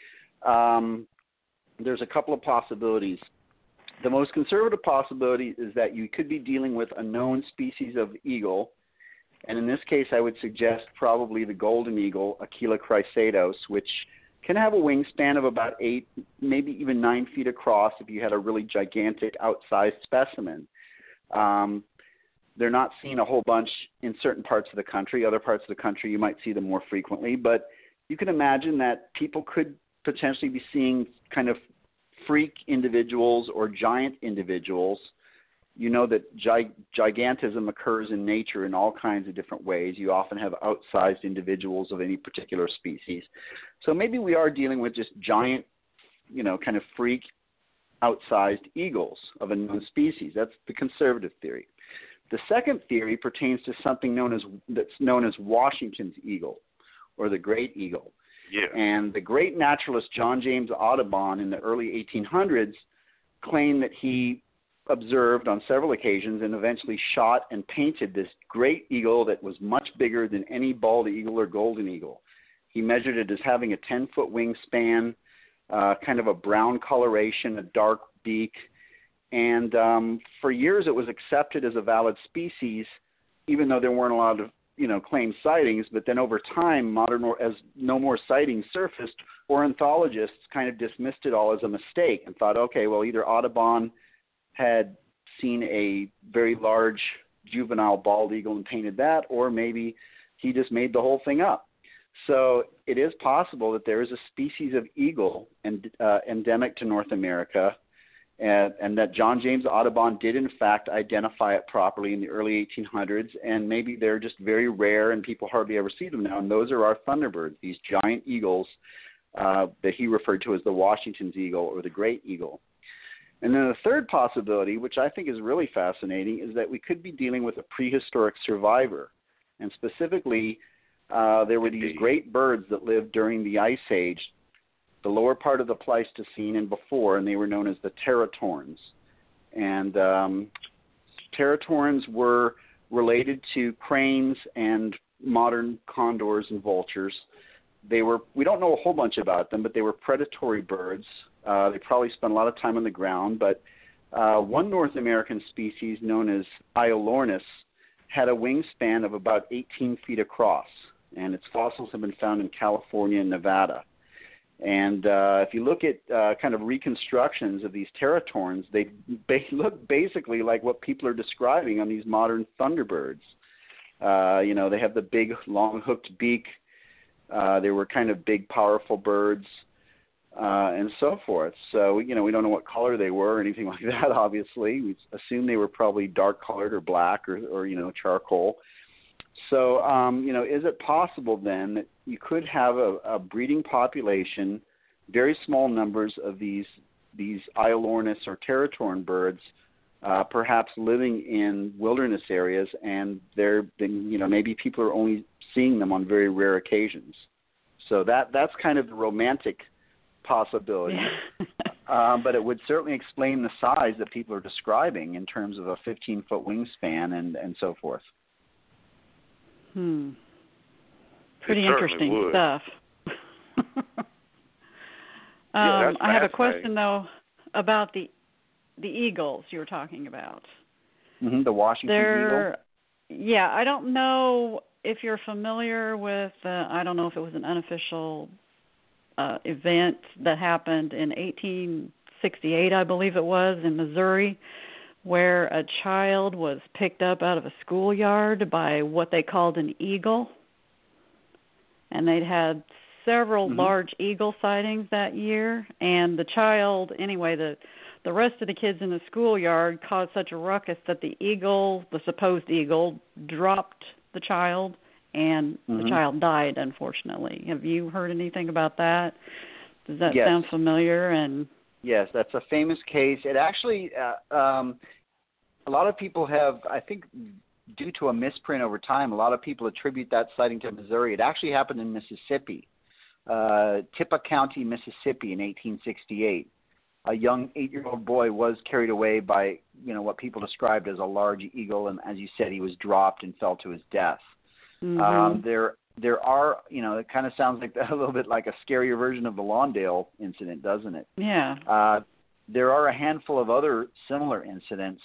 um, there's a couple of possibilities. The most conservative possibility is that you could be dealing with a known species of eagle, and in this case I would suggest probably the golden eagle, Aquila chrysaetos, which can have a wingspan of about eight, maybe even nine feet across if you had a really gigantic outsized specimen. Um, they're not seen a whole bunch in certain parts of the country. Other parts of the country you might see them more frequently, but you can imagine that people could potentially be seeing kind of freak individuals or giant individuals. You know that gig- gigantism occurs in nature in all kinds of different ways. You often have outsized individuals of any particular species. So maybe we are dealing with just giant, you know, kind of freak outsized eagles of a known species. That's the conservative theory. The second theory pertains to something known as that's known as Washington's eagle, or the great eagle. Yeah. And the great naturalist John James Audubon in the early eighteen hundreds claimed that he observed on several occasions and eventually shot and painted this great eagle that was much bigger than any bald eagle or golden eagle. He measured it as having a ten-foot wingspan, uh, kind of a brown coloration, a dark beak, and um, for years it was accepted as a valid species, even though there weren't a lot of you know, claimed sightings. But then over time, modern or, as no more sightings surfaced, ornithologists kind of dismissed it all as a mistake and thought, okay, well, either Audubon had seen a very large juvenile bald eagle and painted that, or maybe he just made the whole thing up. So it is possible that there is a species of eagle and, uh, endemic to North America, and, and that John James Audubon did in fact identify it properly in the early eighteen hundreds, and maybe they're just very rare and people hardly ever see them now, and those are our thunderbirds, these giant eagles uh, that he referred to as the Washington's eagle or the great eagle. And then the third possibility, which I think is really fascinating, is that we could be dealing with a prehistoric survivor. And specifically, uh, there were these great birds that lived during the Ice Age, the lower part of the Pleistocene and before, and they were known as the teratorns. And um, teratorns were related to cranes and modern condors and vultures. They were, we don't know a whole bunch about them, but they were predatory birds. Uh, they probably spent a lot of time on the ground, but uh, one North American species known as Iolornis had a wingspan of about eighteen feet across, and its fossils have been found in California and Nevada. And uh, if you look at uh, kind of reconstructions of these teratorns, they ba- look basically like what people are describing on these modern thunderbirds. Uh, you know, they have the big, long hooked beak. Uh, they were kind of big, powerful birds, uh, and so forth. So, you know, we don't know what color they were or anything like that, obviously. We assume they were probably dark-colored or black or, or you know, charcoal. So, um, you know, is it possible then that you could have a, a breeding population, very small numbers of these these Iolornis or teratorn birds, uh, perhaps living in wilderness areas, and they're, you know, maybe people are only seeing them on very rare occasions. So that that's kind of the romantic possibility. Yeah. um, but it would certainly explain the size that people are describing in terms of a fifteen-foot wingspan and, and so forth. Hmm. Pretty It interesting would. stuff. um, yeah, that's I have a question though about the the eagles you were talking about. Mm-hmm, the Washington They're, eagle. Yeah, I don't know if you're familiar with. Uh, I don't know if it was an unofficial uh, event that happened in eighteen sixty-eight, I believe it was, in Missouri, where a child was picked up out of a schoolyard by what they called an eagle. And they'd had several mm-hmm. large eagle sightings that year. And the child, anyway, the the rest of the kids in the schoolyard caused such a ruckus that the eagle, the supposed eagle, dropped the child, and mm-hmm. the child died, unfortunately. Have you heard anything about that? Does that yes. sound familiar? And Yes, that's a famous case. It actually, uh, um, a lot of people have, I think, due to a misprint over time, a lot of people attribute that sighting to Missouri. It actually happened in Mississippi, uh, Tippah County, Mississippi, in eighteen sixty-eight. A young eight-year-old boy was carried away by, you know, what people described as a large eagle, and as you said, he was dropped and fell to his death. Mm-hmm. Um, there, there are, you know, it kind of sounds like a little bit like a scarier version of the Lawndale incident, doesn't it? Yeah. Uh, there are a handful of other similar incidents.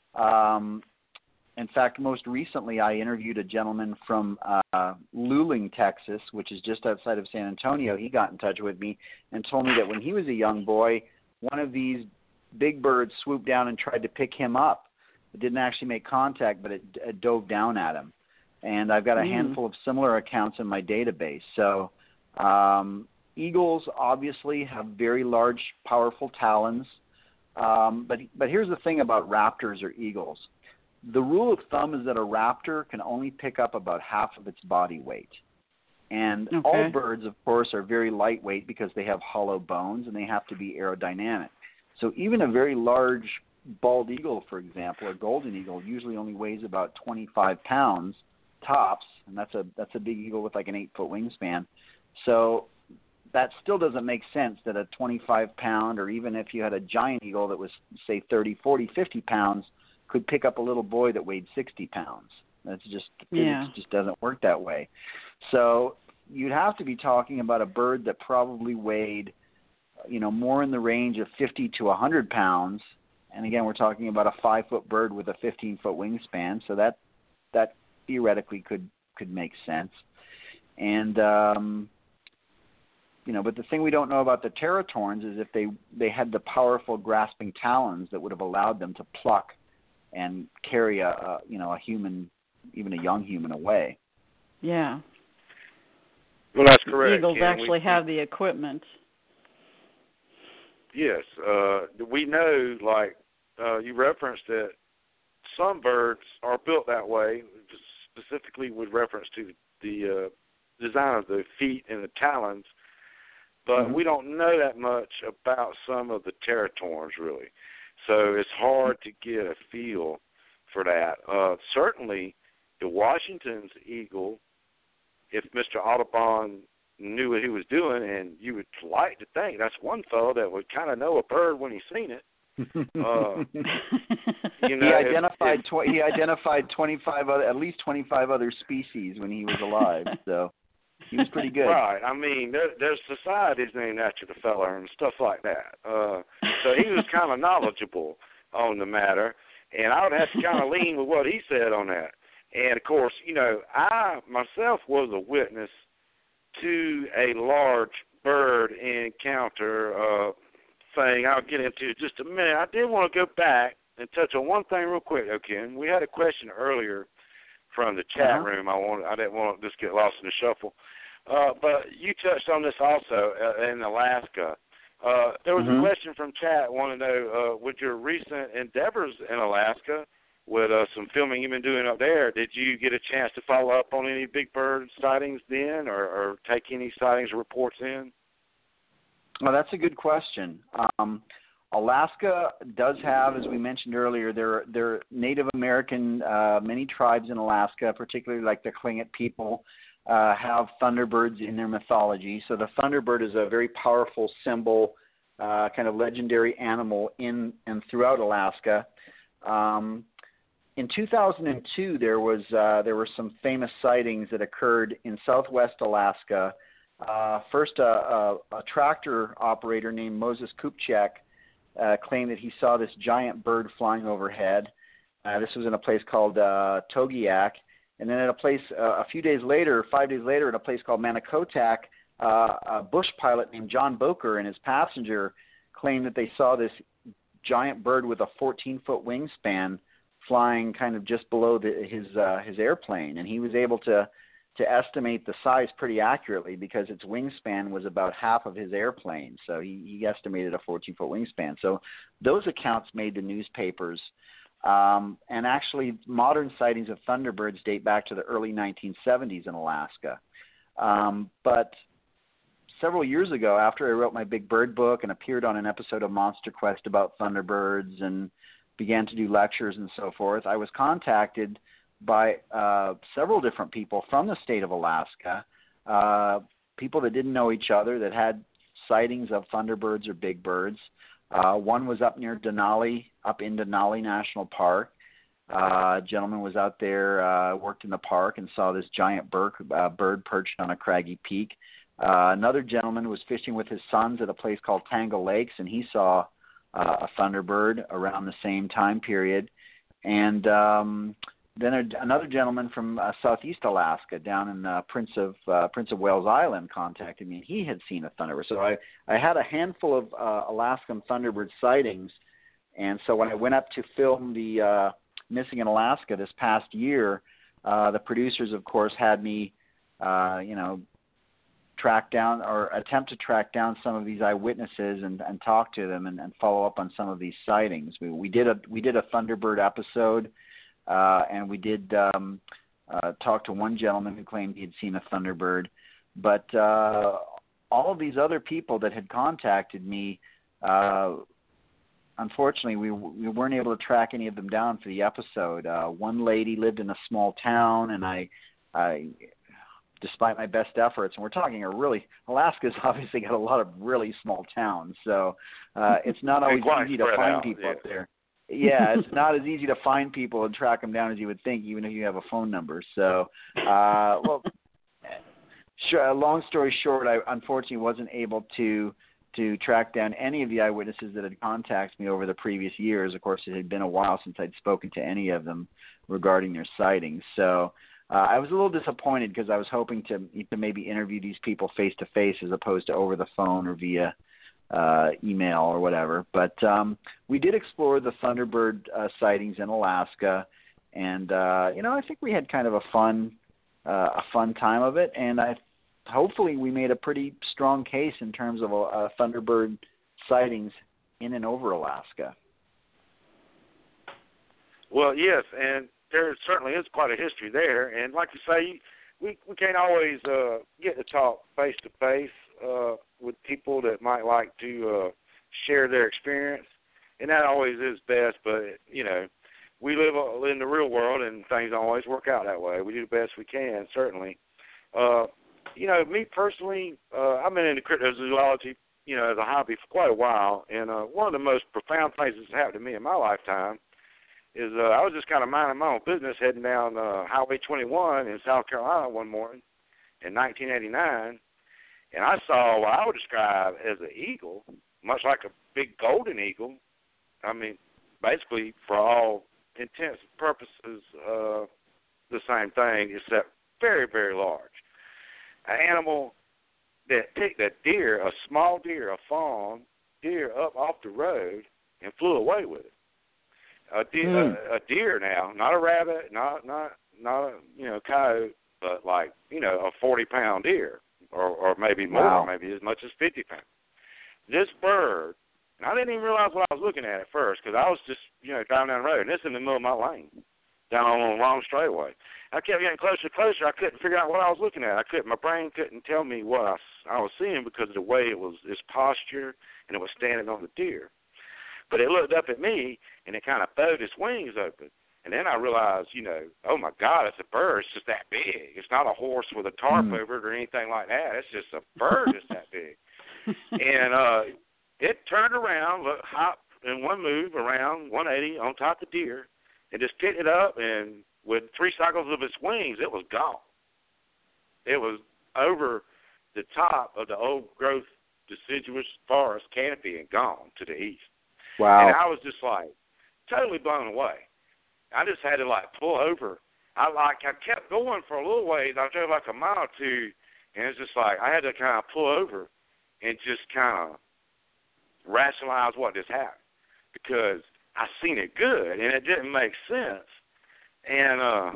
Um, in fact, most recently, I interviewed a gentleman from uh, Luling, Texas, which is just outside of San Antonio. He got in touch with me and told me that when he was a young boy, one of these big birds swooped down and tried to pick him up. It didn't actually make contact, but it, it dove down at him. And I've got a mm. handful of similar accounts in my database. So um, eagles obviously have very large, powerful talons. Um, but but here's the thing about raptors or eagles. The rule of thumb is that a raptor can only pick up about half of its body weight. And okay. all birds, of course, are very lightweight because they have hollow bones and they have to be aerodynamic. So even a very large bald eagle, for example, or golden eagle, usually only weighs about twenty-five pounds tops, and that's a that's a big eagle with like an eight-foot wingspan. So that still doesn't make sense that a twenty-five pound, or even if you had a giant eagle that was, say, thirty, forty, fifty pounds, could pick up a little boy that weighed sixty pounds. That's just, yeah. physics just doesn't work that way. So you'd have to be talking about a bird that probably weighed, you know, more in the range of fifty to one hundred pounds. And again, we're talking about a five-foot bird with a fifteen-foot wingspan. So that that theoretically could, could make sense. And, um, you know, but the thing we don't know about the teratorns is if they, they had the powerful grasping talons that would have allowed them to pluck and carry a, a you know, a human, even a young human away. Yeah. Well, that's correct. Eagles Ken. actually we, have the equipment. Yes. Uh, we know, like uh, you referenced, that some birds are built that way, specifically with reference to the uh, design of the feet and the talons, but mm-hmm. we don't know that much about some of the teratorns, really. So it's hard to get a feel for that. Uh, certainly, the Washington's eagle, if Mister Audubon knew what he was doing, and you would like to think that's one fellow that would kind of know a bird when he's seen it. Uh, you know, he identified if, if, tw- he identified twenty-five other, at least twenty-five other species when he was alive. So he was pretty good. Right. I mean, there, there's societies named after the fella and stuff like that. Uh, so he was kind of knowledgeable on the matter, and I would have to kind of lean with what he said on that. And of course, you know, I myself was a witness to a large bird encounter uh, thing I'll get into in just a minute. I did want to go back and touch on one thing real quick, though, Ken. We had a question earlier from the chat uh-huh. room. I want I didn't want to just get lost in the shuffle. Uh, but you touched on this also uh, in Alaska. Uh, there was mm-hmm. a question from chat wanting to know, uh, with your recent endeavors in Alaska, with uh, some filming you've been doing up there, did you get a chance to follow up on any big bird sightings then, or, or take any sightings or reports in? Well, that's a good question. Um, Alaska does have, as we mentioned earlier, there there are Native American, uh, many tribes in Alaska, particularly like the Tlingit people, uh, have thunderbirds in their mythology. So the thunderbird is a very powerful symbol, uh, kind of legendary animal in and throughout Alaska. Um, in two thousand two, there was uh, there were some famous sightings that occurred in southwest Alaska. Uh, first, uh, a, a tractor operator named Moses Kupchak uh, claimed that he saw this giant bird flying overhead. Uh, this was in a place called uh, Togiak. And then at a place uh, a few days later, five days later, at a place called Manakotak, uh, a bush pilot named John Boker and his passenger claimed that they saw this giant bird with a fourteen-foot wingspan flying kind of just below the, his uh, his airplane. And he was able to to estimate the size pretty accurately because its wingspan was about half of his airplane. So he, he estimated a fourteen-foot wingspan. So those accounts made the newspapers. Um, and actually, modern sightings of thunderbirds date back to the early nineteen seventies in Alaska. Um, but several years ago, after I wrote my big bird book and appeared on an episode of Monster Quest about thunderbirds and began to do lectures and so forth, I was contacted by uh, several different people from the state of Alaska, uh, people that didn't know each other that had sightings of thunderbirds or big birds. Uh, one was up near Denali, up in Denali National Park. Uh, a gentleman was out there, uh, worked in the park and saw this giant bird, uh, bird perched on a craggy peak. Uh, another gentleman was fishing with his sons at a place called Tangle Lakes, and he saw uh, a thunderbird around the same time period. And um, then a, another gentleman from uh, southeast Alaska, down in uh, Prince of uh, Prince of Wales Island, contacted me, and he had seen a thunderbird. So I, I had a handful of uh, Alaskan thunderbird sightings, and so when I went up to film the uh, Missing in Alaska this past year, uh, the producers, of course, had me, uh, you know, track down or attempt to track down some of these eyewitnesses and, and talk to them and, and follow up on some of these sightings. We, we did a we did a thunderbird episode. Uh, and we did um, uh, talk to one gentleman who claimed he had seen a thunderbird. But uh, all of these other people that had contacted me, uh, unfortunately, we, we weren't able to track any of them down for the episode. Uh, one lady lived in a small town, and I, I, despite my best efforts, and we're talking a really, Alaska's obviously got a lot of really small towns, so uh, it's not always easy to find out, people yeah. up there. Yeah, it's not as easy to find people and track them down as you would think, even if you have a phone number. So, uh, well, sure, long story short, I unfortunately wasn't able to to track down any of the eyewitnesses that had contacted me over the previous years. Of course, it had been a while since I'd spoken to any of them regarding their sightings. So uh, I was a little disappointed because I was hoping to, to maybe interview these people face-to-face as opposed to over the phone or via uh, email or whatever. But um, we did explore the Thunderbird uh, sightings in Alaska, and uh, you know, I think we had kind of a fun uh, a fun time of it, and I hopefully we made a pretty strong case in terms of uh, Thunderbird sightings in and over Alaska. Well, yes, and there certainly is quite a history there, and like you say, we we can't always uh, get to talk face to face with people that might like to uh, share their experience. and that always is best. But you know, we live in the real world, and things don't always work out that way. We do the best we can, certainly. Uh, you know, me personally, uh, I've been into cryptozoology, you know, as a hobby for quite a while, and uh, one of the most profound things that's happened to me in my lifetime is uh, I was just kind of minding my own business, heading down uh, Highway twenty-one in South Carolina one morning in nineteen eighty-nine, and I saw what I would describe as an eagle, much like a big golden eagle. I mean, basically, for all intents and purposes, uh, the same thing, except very, very large. An animal that picked a deer, a small deer, a fawn deer, up off the road and flew away with it. A deer, mm. a, a deer now, not a rabbit, not not not a you know coyote, but like you know a forty pound deer, or or maybe more, wow. maybe as much as fifty pounds. This bird, and I didn't even realize what I was looking at at first because I was just you know driving down the road, and this in the middle of my lane, down on a long straightaway. I kept getting closer and closer. I couldn't figure out what I was looking at. I couldn't. My brain couldn't tell me what I, I was seeing because of the way it was, its posture, and it was standing on the deer. But it looked up at me, and it kind of bowed its wings open. And then I realized, you know, oh, my God, it's a bird. It's just that big. It's not a horse with a tarp mm. over it or anything like that. It's just a bird that's that big. And uh, it turned around, looked, hopped in one move around one eighty on top of the deer, and just picked it up, and with three cycles of its wings, it was gone. It was over the top of the old-growth deciduous forest canopy and gone to the east. Wow. And I was just like totally blown away. I just had to like pull over. I like I kept going for a little ways. I drove like a mile or two, and it's just like I had to kind of pull over and just kind of rationalize what just happened because I seen it good and it didn't make sense. And uh,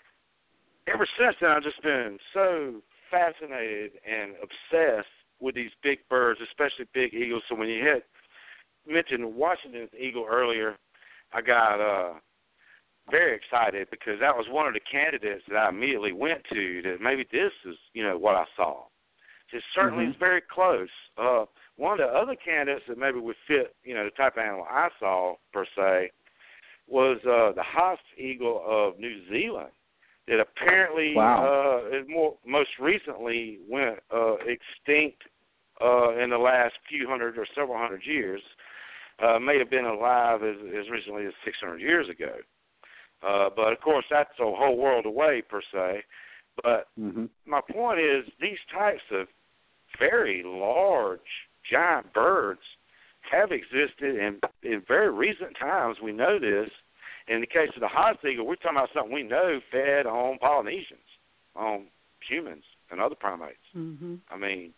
ever since then, I've just been so fascinated and obsessed with these big birds, especially big eagles. So when you hit mentioned Washington's eagle earlier, I got uh, very excited because that was one of the candidates that I immediately went to that maybe this is, you know, what I saw. It certainly mm-hmm. is very close. Uh, one of the other candidates that maybe would fit, you know, the type of animal I saw, per se, was uh, the Haas eagle of New Zealand that apparently wow. uh, is more, most recently went uh, extinct uh, in the last few hundred or several hundred years. Uh, may have been alive as, as recently as six hundred years ago. Uh, but, of course, that's a whole world away, per se. But mm-hmm. my point is these types of very large, giant birds have existed in, in very recent times. We know this. In the case of the Haas eagle, we're talking about something we know fed on Polynesians, on humans and other primates. Mm-hmm. I mean,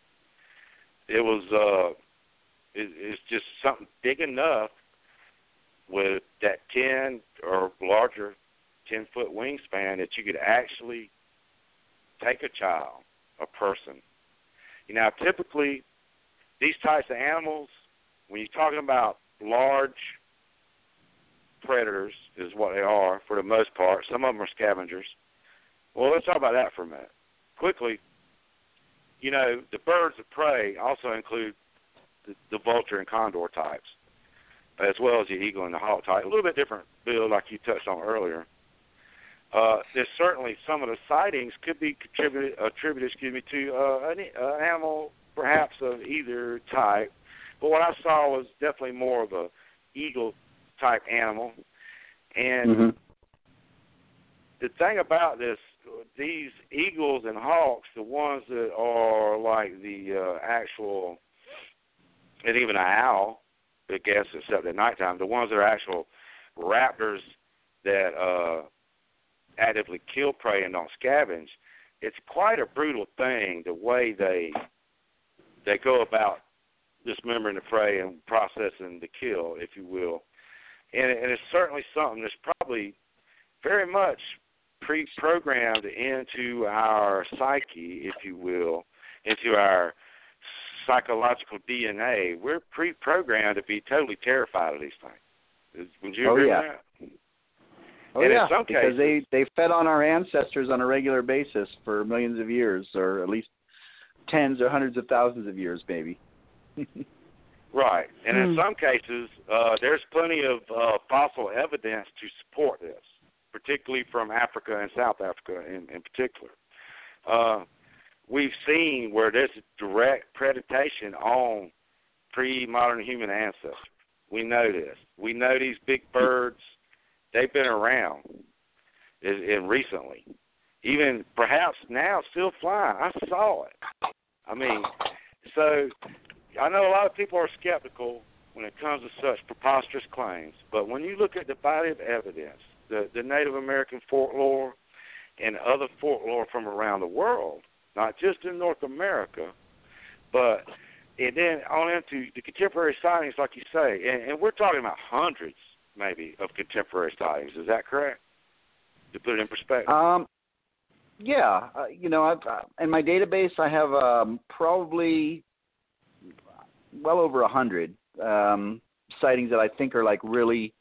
it was... Uh, It's just something big enough with that ten or larger ten-foot wingspan that you could actually take a child, a person. You know, typically these types of animals, when you're talking about large predators is what they are for the most part. Some of them are scavengers. Well, let's talk about that for a minute. Quickly, you know, the birds of prey also include The, the vulture and condor types, as well as the eagle and the hawk type. A little bit different build, like you touched on earlier. Uh, there's certainly some of the sightings could be contributed, attributed, excuse me, to uh, an uh, animal perhaps of either type. But what I saw was definitely more of a eagle type animal. And mm-hmm. the thing about this, these eagles and hawks, the ones that are like the uh, actual and even an owl, I guess, except at nighttime, the ones that are actual raptors that uh, actively kill prey and don't scavenge, it's quite a brutal thing, the way they they go about dismembering the prey and processing the kill, if you will. And, and it's certainly something that's probably very much pre-programmed into our psyche, if you will, into our psychological D N A. We're pre-programmed to be totally terrified of these things. Would you oh, agree yeah. with that? Oh, and yeah, in some because cases, they, they fed on our ancestors on a regular basis for millions of years, or at least tens or hundreds of thousands of years, maybe. Right, and Hmm. in some cases, uh, there's plenty of uh, fossil evidence to support this, particularly from Africa and South Africa in, in particular. Uh, we've seen where there's direct predation on pre-modern human ancestors. We know this. We know these big birds, they've been around and recently. Even perhaps now still flying. I saw it. I mean, so I know a lot of people are skeptical when it comes to such preposterous claims, but when you look at the body of evidence, the, the Native American folklore and other folklore from around the world, not just in North America, but and then on into the contemporary sightings, like you say, and, and we're talking about hundreds, maybe, of contemporary sightings. Is that correct? To put it in perspective. Um, yeah, uh, you know, I've, uh, in my database, I have um, probably well over a hundred um, sightings that I think are like really,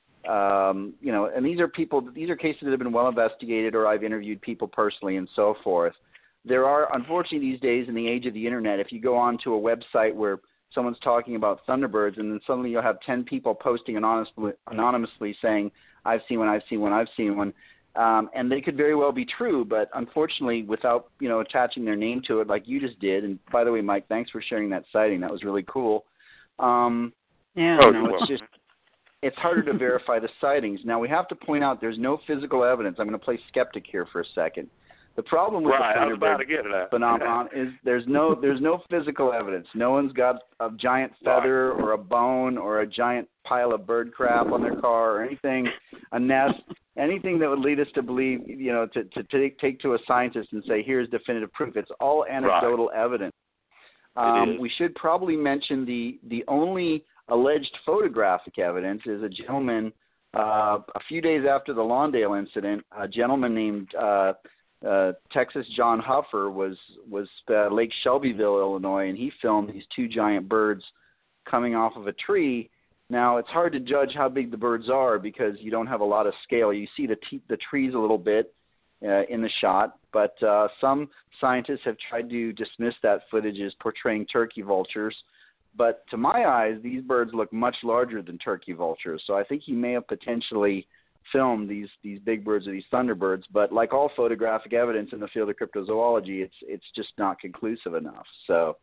um, you know, and these are people, these are cases that have been well investigated, or I've interviewed people personally and so forth. There are, unfortunately, these days in the age of the internet, if you go onto a website where someone's talking about thunderbirds, and then suddenly you'll have ten people posting anonymously, anonymously saying, I've seen one, I've seen one, I've seen one. Um, and they could very well be true, but unfortunately, without, you know, attaching their name to it like you just did, and by the way, Mike, thanks for sharing that sighting. That was really cool. Um, Yeah. you know, it's just, it's harder to verify the sightings. Now, we have to point out there's no physical evidence. I'm going to play skeptic here for a second. The problem with right, the I was about Thunderbird to get to that. phenomenon is there's no there's no physical evidence. No one's got a giant feather or a bone or a giant pile of bird crap on their car or anything, a nest, anything that would lead us to believe, you know, to, to take, take to a scientist and say, here's definitive proof. It's all anecdotal right. evidence. Um, we should probably mention the, the only alleged photographic evidence is a gentleman, uh, a few days after the Lawndale incident, a gentleman named uh, uh, Texas John Huffer was was uh, Lake Shelbyville, Illinois, and he filmed these two giant birds coming off of a tree. Now, it's hard to judge how big the birds are because you don't have a lot of scale. You see the t- the trees a little bit uh, in the shot, but uh, some scientists have tried to dismiss that footage as portraying turkey vultures. But to my eyes, these birds look much larger than turkey vultures. So I think he may have potentially filmed these these big birds or these thunderbirds. But like all photographic evidence in the field of cryptozoology, it's it's just not conclusive enough. So,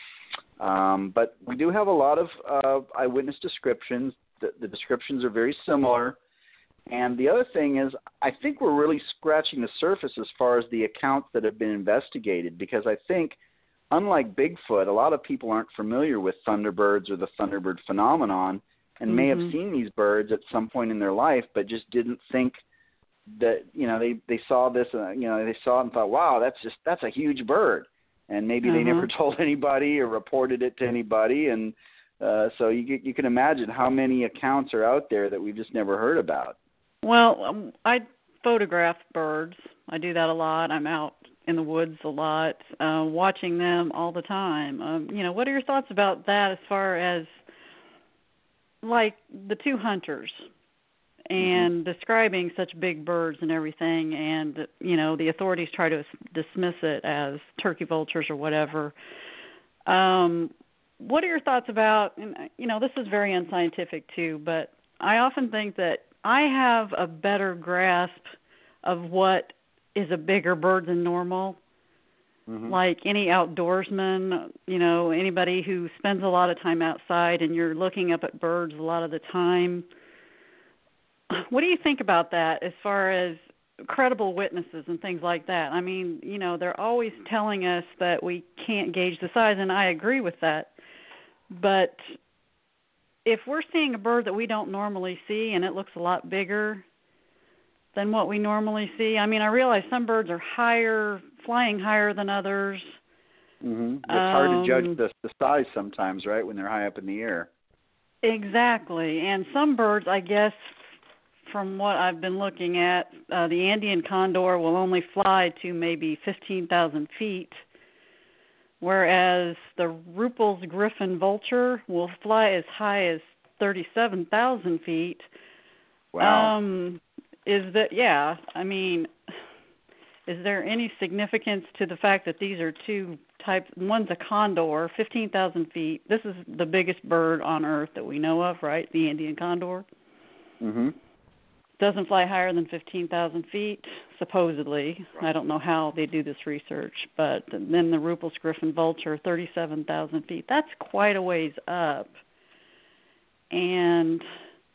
um, but we do have a lot of uh, eyewitness descriptions. The, the descriptions are very similar. And the other thing is, I think we're really scratching the surface as far as the accounts that have been investigated, because I think, unlike Bigfoot, a lot of people aren't familiar with thunderbirds or the thunderbird phenomenon and mm-hmm. may have seen these birds at some point in their life, but just didn't think that, you know, they, they saw this, uh, you know, they saw it and thought, wow, that's just, that's a huge bird. And maybe mm-hmm. they never told anybody or reported it to anybody. And uh, so you, you can imagine how many accounts are out there that we've just never heard about. Well, um, I photograph birds. I do that a lot. I'm out in the woods a lot, uh, watching them all the time. Um, you know, what are your thoughts about that as far as, like, the two hunters and mm-hmm. describing such big birds and everything, and, you know, the authorities try to dismiss it as turkey vultures or whatever. Um, what are your thoughts about, and, you know, this is very unscientific too, but I often think that I have a better grasp of what is a bigger bird than normal. Mm-hmm. Like any outdoorsman, you know, anybody who spends a lot of time outside and you're looking up at birds a lot of the time. What do you think about that as far as credible witnesses and things like that? I mean, you know, they're always telling us that we can't gauge the size, and I agree with that. But if we're seeing a bird that we don't normally see and it looks a lot bigger than what we normally see, I mean, I realize some birds are higher, flying higher than others. Mm-hmm. It's um, hard to judge the, the size sometimes, right, when they're high up in the air. Exactly. And some birds, I guess, from what I've been looking at, uh, the Andean condor will only fly to maybe fifteen thousand feet, whereas the Ruppel's griffon vulture will fly as high as thirty-seven thousand feet. Wow. Um, is that, yeah, I mean, is there any significance to the fact that these are two types. One's a condor, fifteen thousand feet. This is the biggest bird on Earth that we know of, right? The Andean condor. Mm-hmm. Doesn't fly higher than fifteen thousand feet, supposedly. Right. I don't know how they do this research. But then the Ruppel's griffon vulture, thirty-seven thousand feet. That's quite a ways up. And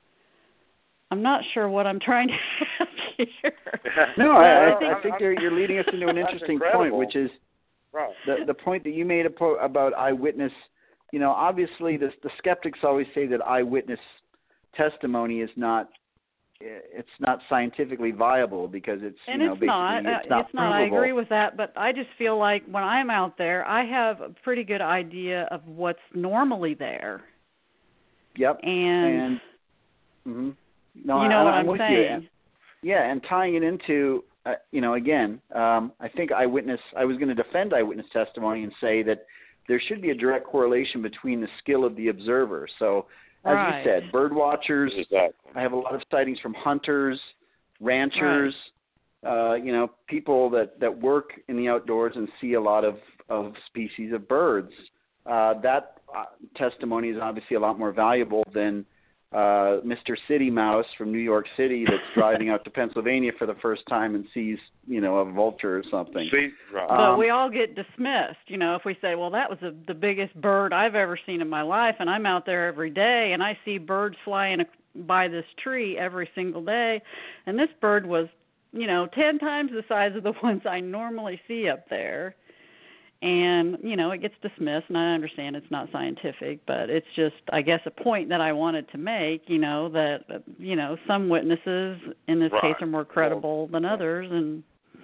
I'm not sure what I'm trying to ask here. No, I, Well, I, I I'm- think I'm- you're, you're leading us into an That's interesting incredible. point, which is Right. the the point that you made about eyewitness. You know, obviously, the the skeptics always say that eyewitness testimony is not it's not scientifically viable because it's And you know it's basically not. it's uh, not it's not. I provable. agree with that, but I just feel like when I'm out there, I have a pretty good idea of what's normally there. Yep. And, And mm-hmm. no, you know I, what I'm I'm with saying. you. And, yeah, and tying it into uh, you know again, um, I think eyewitness. I was going to defend eyewitness testimony and say that there should be a direct correlation between the skill of the observer. So, as Right. you said, bird watchers. Exactly. I have a lot of sightings from hunters, ranchers, uh, you know, people that, that work in the outdoors and see a lot of, of species of birds. Uh, that uh, testimony is obviously a lot more valuable than uh, Mister City Mouse from New York City that's driving out to Pennsylvania for the first time and sees, you know, a vulture or something. See, right. But Um, we all get dismissed, you know, if we say, well, that was a, the biggest bird I've ever seen in my life, and I'm out there every day, and I see birds flying by this tree every single day, and this bird was, you know, ten times the size of the ones I normally see up there. And, you know, it gets dismissed, and I understand it's not scientific, but it's just, I guess, a point that I wanted to make, you know, that, uh, you know, some witnesses in this Right. case are more credible than others, and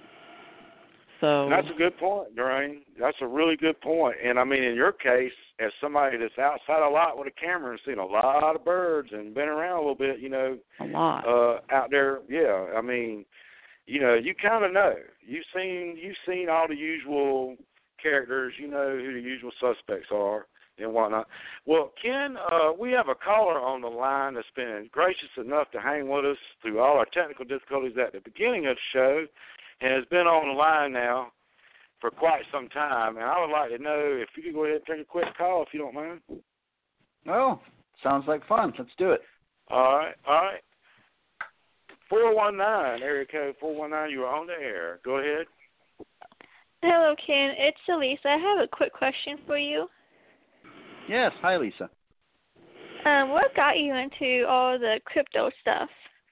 so. And that's a good point, Doreen. That's a really good point. And, I mean, in your case, as somebody that's outside a lot with a camera and seen a lot of birds and been around a little bit, you know, A lot. uh, out there, yeah, I mean, you know, you kind of know. You've seen, you've seen all the usual characters, you know who the usual suspects are and whatnot. Well, Ken, uh, we have a caller on the line that's been gracious enough to hang with us through all our technical difficulties at the beginning of the show and has been on the line now for quite some time. And I would like to know if you could go ahead and take a quick call if you don't mind. Oh, sounds like fun. Let's do it. All right, all right. four one nine, area code four one nine, you are on the air. Go ahead. Hello, Ken. It's Elisa. I have a quick question for you. Yes. Hi, Lisa. Um, what got you into all the crypto stuff?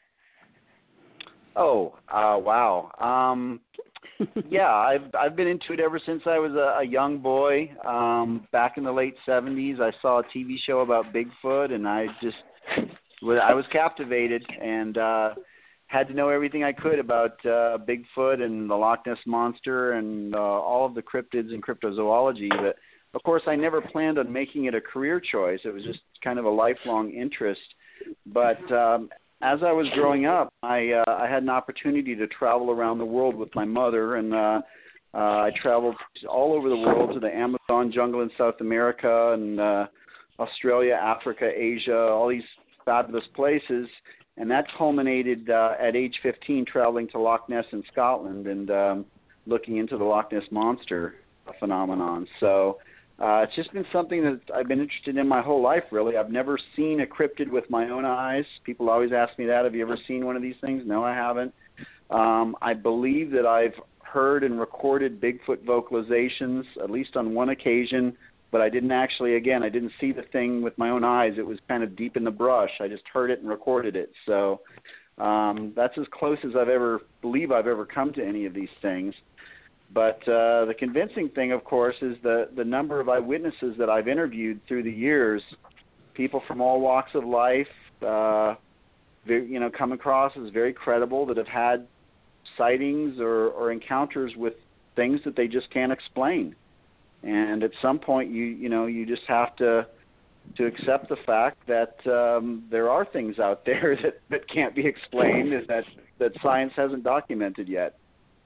Oh, uh, wow. Um, yeah, I've I've been into it ever since I was a, a young boy. Um, back in the late seventies, I saw a T V show about Bigfoot, and I just I was captivated and uh, had to know everything I could about uh, Bigfoot and the Loch Ness Monster and uh, all of the cryptids and cryptozoology. But of course, I never planned on making it a career choice. It was just kind of a lifelong interest. But um, as I was growing up, I uh, I had an opportunity to travel around the world with my mother, and uh, uh, I traveled all over the world to the Amazon jungle in South America and uh, Australia, Africa, Asia, all these fabulous places. And that culminated uh, at age fifteen traveling to Loch Ness in Scotland and um, looking into the Loch Ness Monster phenomenon. So uh, it's just been something that I've been interested in my whole life, really. I've never seen a cryptid with my own eyes. People always ask me that. Have you ever seen one of these things? No, I haven't. Um, I believe that I've heard and recorded Bigfoot vocalizations, at least on one occasion, but I didn't actually, again, I didn't see the thing with my own eyes. It was kind of deep in the brush. I just heard it and recorded it. So um, that's as close as I've ever, believe I've ever come to any of these things. But uh, the convincing thing, of course, is the, the number of eyewitnesses that I've interviewed through the years, people from all walks of life, uh, very, you know, come across as very credible, that have had sightings or, or encounters with things that they just can't explain. And at some point, you you know, you just have to to accept the fact that um, there are things out there that, that can't be explained and that, that science hasn't documented yet.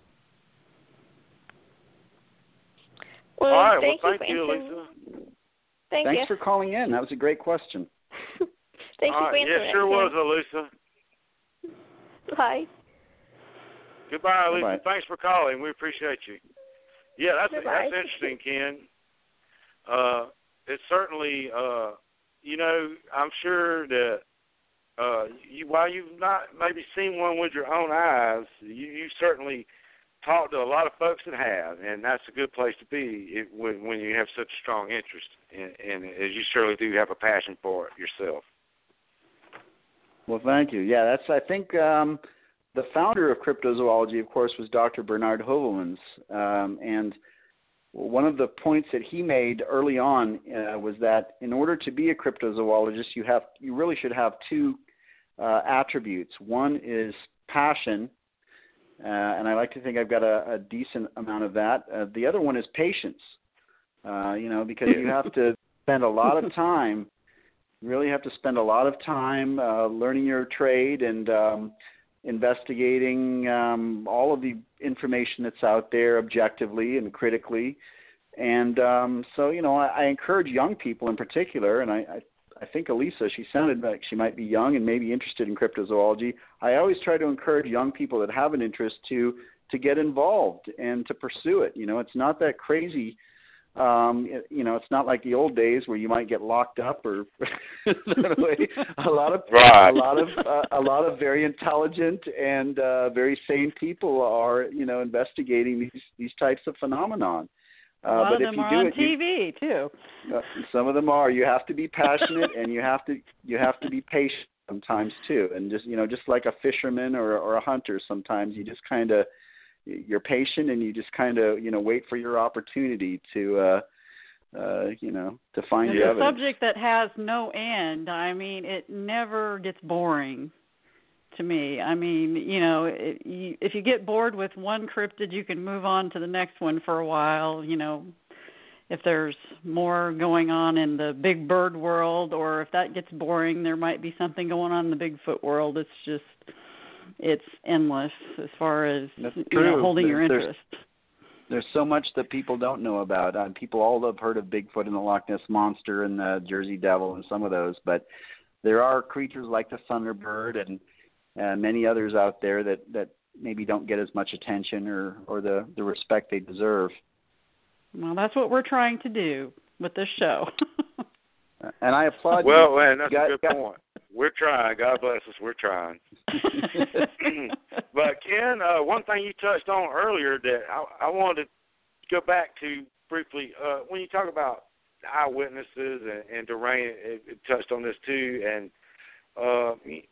Well, All right, thank well, you thank for you, answering. Lisa. Thank Thanks you. for calling in. That was a great question. Thank All you for right, answering. yeah, sure it, was, Lisa. Ken. Bye. Goodbye, Lisa. Goodbye. Thanks for calling. We appreciate you. Yeah, that's Goodbye. that's interesting, Ken. Uh, it's certainly, uh, you know, I'm sure that uh, you, while you've not maybe seen one with your own eyes, you, you certainly talked to a lot of folks that have, and that's a good place to be it, when, when you have such a strong interest, in, and as you surely do have a passion for it yourself. Well, thank you. Yeah, that's, I think, um, the founder of cryptozoology, of course, was Doctor Bernard Hovelmans, um, and one of the points that he made early on uh, was that in order to be a cryptozoologist, you have you really should have two uh, attributes. One is passion, uh, and I like to think I've got a, a decent amount of that. Uh, the other one is patience, uh, you know, because you have to spend a lot of time, you really have to spend a lot of time uh, learning your trade and um, investigating um, all of the information that's out there objectively and critically. And um, so, you know, I, I encourage young people in particular, and I, I, I think Elisa, she sounded like she might be young and maybe interested in cryptozoology. I always try to encourage young people that have an interest to to get involved and to pursue it. You know, it's not that crazy. Um, it, you know, it's not like the old days where you might get locked up or a lot of right. a lot of uh, a lot of very intelligent and uh, very sane people are, you know, investigating these these types of phenomenon. Uh, a lot but of if them you are do on it, T V you, too. Uh, some of them are. You have to be passionate, and you have to you have to be patient sometimes too. And just you know, just like a fisherman or or a hunter, sometimes you just kind of you're patient and you just kind of, you know, wait for your opportunity to, uh, uh, you know, to find it's the a evidence. subject that has no end. I mean, it never gets boring to me. I mean, you know, it, you, if you get bored with one cryptid, you can move on to the next one for a while, you know, if there's more going on in the big bird world, or if that gets boring, there might be something going on in the Bigfoot world. It's just... it's endless as far as That's you true. know, holding There, your interest. There's, there's so much that people don't know about. Uh, people all have heard of Bigfoot and the Loch Ness Monster and the Jersey Devil and some of those, but there are creatures like the Thunderbird and uh, many others out there that, that maybe don't get as much attention or, or the, the respect they deserve. Well, that's what we're trying to do with this show. And I applaud well, you. Well, man, that's got, a good got... point. We're trying. God bless us. We're trying. But, Ken, uh, one thing you touched on earlier that I, I wanted to go back to briefly, uh, when you talk about eyewitnesses and, and Durain, it, it touched on this too, and, uh,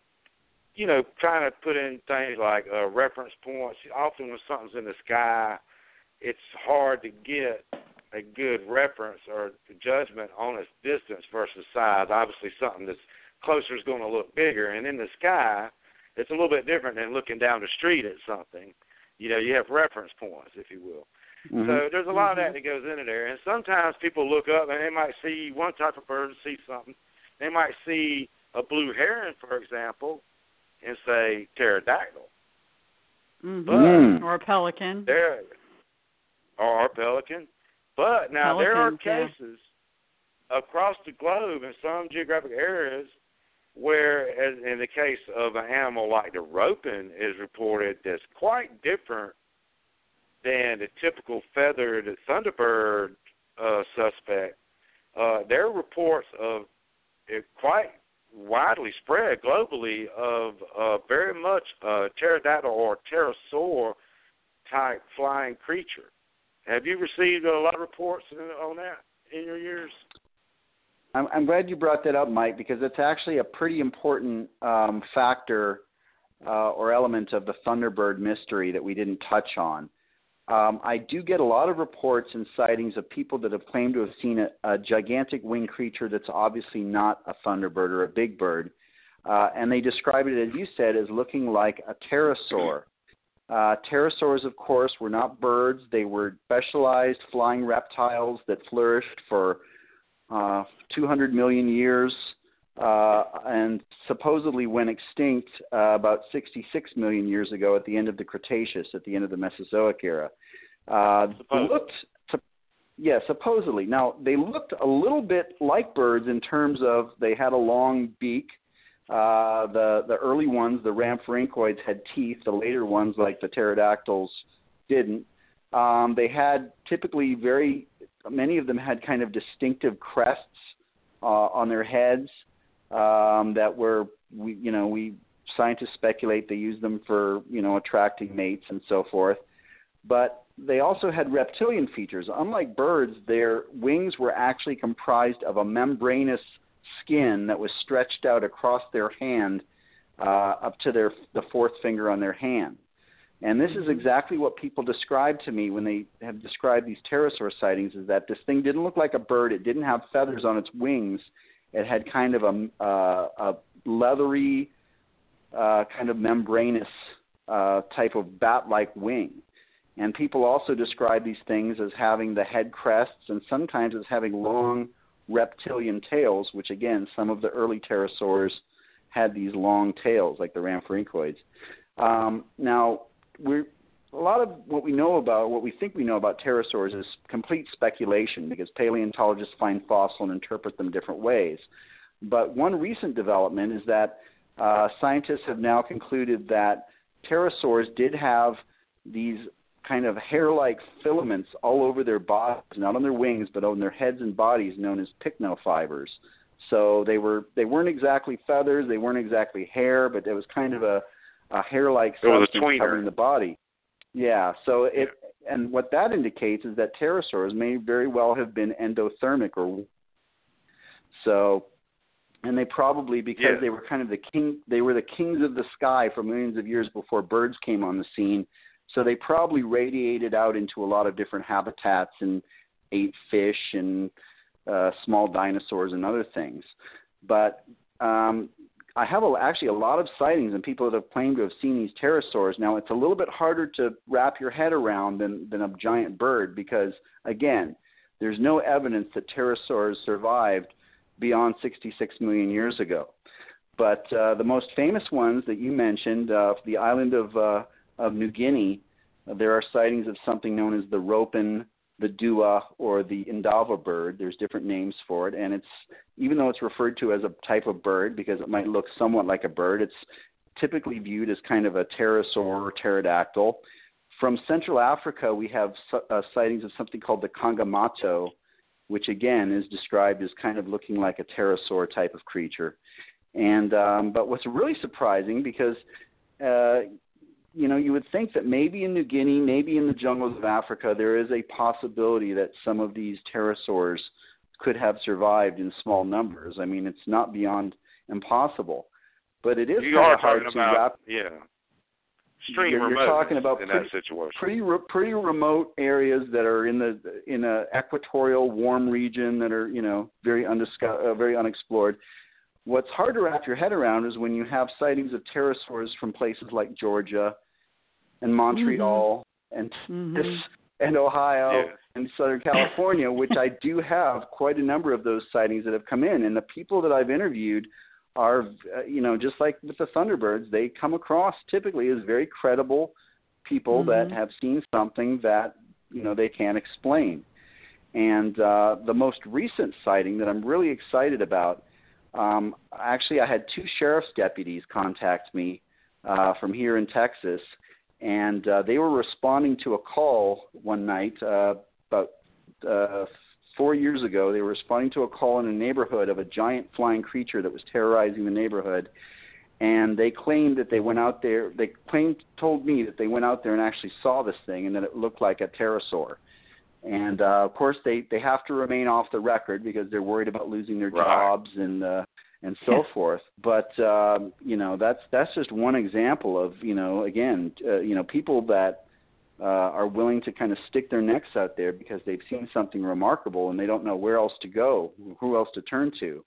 you know, trying to put in things like uh, reference points. Often when something's in the sky, it's hard to get a good reference or judgment on its distance versus size. Obviously, something that's closer is going to look bigger, and in the sky, it's a little bit different than looking down the street at something. You know, you have reference points, if you will. Mm-hmm. So there's a lot of that that goes into there, and sometimes people look up and they might see one type of bird, see something. They might see a blue heron, for example, and say pterodactyl. Mm-hmm. But or a pelican. There, or a pelican. But now Pelicans, there are yeah. cases across the globe in some geographic areas where, as in the case of an animal like the ropin is reported, that's quite different than the typical feathered thunderbird uh, suspect. Uh, there are reports of it quite widely spread globally of uh, very much uh, pterodactyl or pterosaur type flying creature. Have you received a lot of reports on that in your years? I'm, I'm glad you brought that up, Mike, because it's actually a pretty important um, factor uh, or element of the Thunderbird mystery that we didn't touch on. Um, I do get a lot of reports and sightings of people that have claimed to have seen a, a gigantic winged creature that's obviously not a Thunderbird or a big bird, uh, and they describe it, as you said, as looking like a pterosaur. Uh, pterosaurs, of course, were not birds. They were specialized flying reptiles that flourished for uh, two hundred million years uh, and supposedly went extinct uh, about sixty-six million years ago at the end of the Cretaceous, at the end of the Mesozoic era. Uh, they looked, to, yeah, supposedly. Now, they looked a little bit like birds in terms of they had a long beak. Uh, the the early ones, the rhamphorhynchoids, had teeth. The later ones, like the pterodactyls, didn't. Um, they had typically very, many of them had kind of distinctive crests uh, on their heads um, that were, we, you know, we scientists speculate they use them for, you know, attracting mates and so forth. But they also had reptilian features. Unlike birds, their wings were actually comprised of a membranous skin that was stretched out across their hand uh, up to their the fourth finger on their hand. And this is exactly what people described to me when they have described these pterosaur sightings, is that this thing didn't look like a bird. It didn't have feathers on its wings. It had kind of a, uh, a leathery, uh, kind of membranous uh, type of bat-like wing. And people also describe these things as having the head crests and sometimes as having long reptilian tails, which, again, some of the early pterosaurs had these long tails, like the Rhamphorhynchoids. Um, now, we're, a lot of what we know about, what we think we know about pterosaurs is complete speculation because paleontologists find fossil and interpret them different ways. But one recent development is that uh, scientists have now concluded that pterosaurs did have these kind of hair-like filaments all over their bodies, not on their wings, but on their heads and bodies, known as pycnofibers. So they were they weren't exactly feathers, they weren't exactly hair, but it was kind of a a hair-like substance covering the body. Yeah, so it, and what that indicates is that pterosaurs may very well have been endothermic, or so, and they probably, because yeah. they were kind of the king, they were the kings of the sky for millions of years before birds came on the scene, so they probably radiated out into a lot of different habitats and ate fish and uh, small dinosaurs and other things. But um, I have a, actually a lot of sightings and people that have claimed to have seen these pterosaurs. Now, it's a little bit harder to wrap your head around than, than a giant bird because, again, there's no evidence that pterosaurs survived beyond sixty-six million years ago. But uh, the most famous ones that you mentioned, uh, the island of, uh, of New Guinea, uh, there are sightings of something known as the Ropin, the dua, or the indaba bird. There's different names for it, and it's, even though it's referred to as a type of bird because it might look somewhat like a bird, it's typically viewed as kind of a pterosaur or pterodactyl. From Central Africa, we have uh, sightings of something called the Kangamato, which again is described as kind of looking like a pterosaur type of creature. And um, but what's really surprising, because uh, you know, you would think that maybe in New Guinea, maybe in the jungles of Africa, there is a possibility that some of these pterosaurs could have survived in small numbers. I mean, it's not beyond impossible, but it is you kind are of hard talking to about, wrap. Yeah, extreme you're, remote you're talking about in pretty, that situation. pretty, pretty remote areas that are in the in a equatorial warm region that are, you know, very undisco- uh, very unexplored. What's hard to wrap your head around is when you have sightings of pterosaurs from places like Georgia and Montreal mm-hmm. and mm-hmm. and Ohio yeah. and Southern California, which I do have quite a number of those sightings that have come in. And the people that I've interviewed are, uh, you know, just like with the Thunderbirds, they come across typically as very credible people mm-hmm. that have seen something that, you know, they can't explain. And uh, the most recent sighting that I'm really excited about, um, actually I had two sheriff's deputies contact me uh, from here in Texas, and uh, they were responding to a call one night uh, about uh, four years ago. They were responding to a call in a neighborhood of a giant flying creature that was terrorizing the neighborhood, and they claimed that they went out there. They claimed, told me that they went out there and actually saw this thing, and that it looked like a pterosaur. And uh, of course, they, they have to remain off the record because they're worried about losing their right. jobs and uh, and so forth. But um, you know, that's that's just one example of, you know, again, uh, you know, people that uh, are willing to kind of stick their necks out there because they've seen something remarkable and they don't know where else to go, who else to turn to.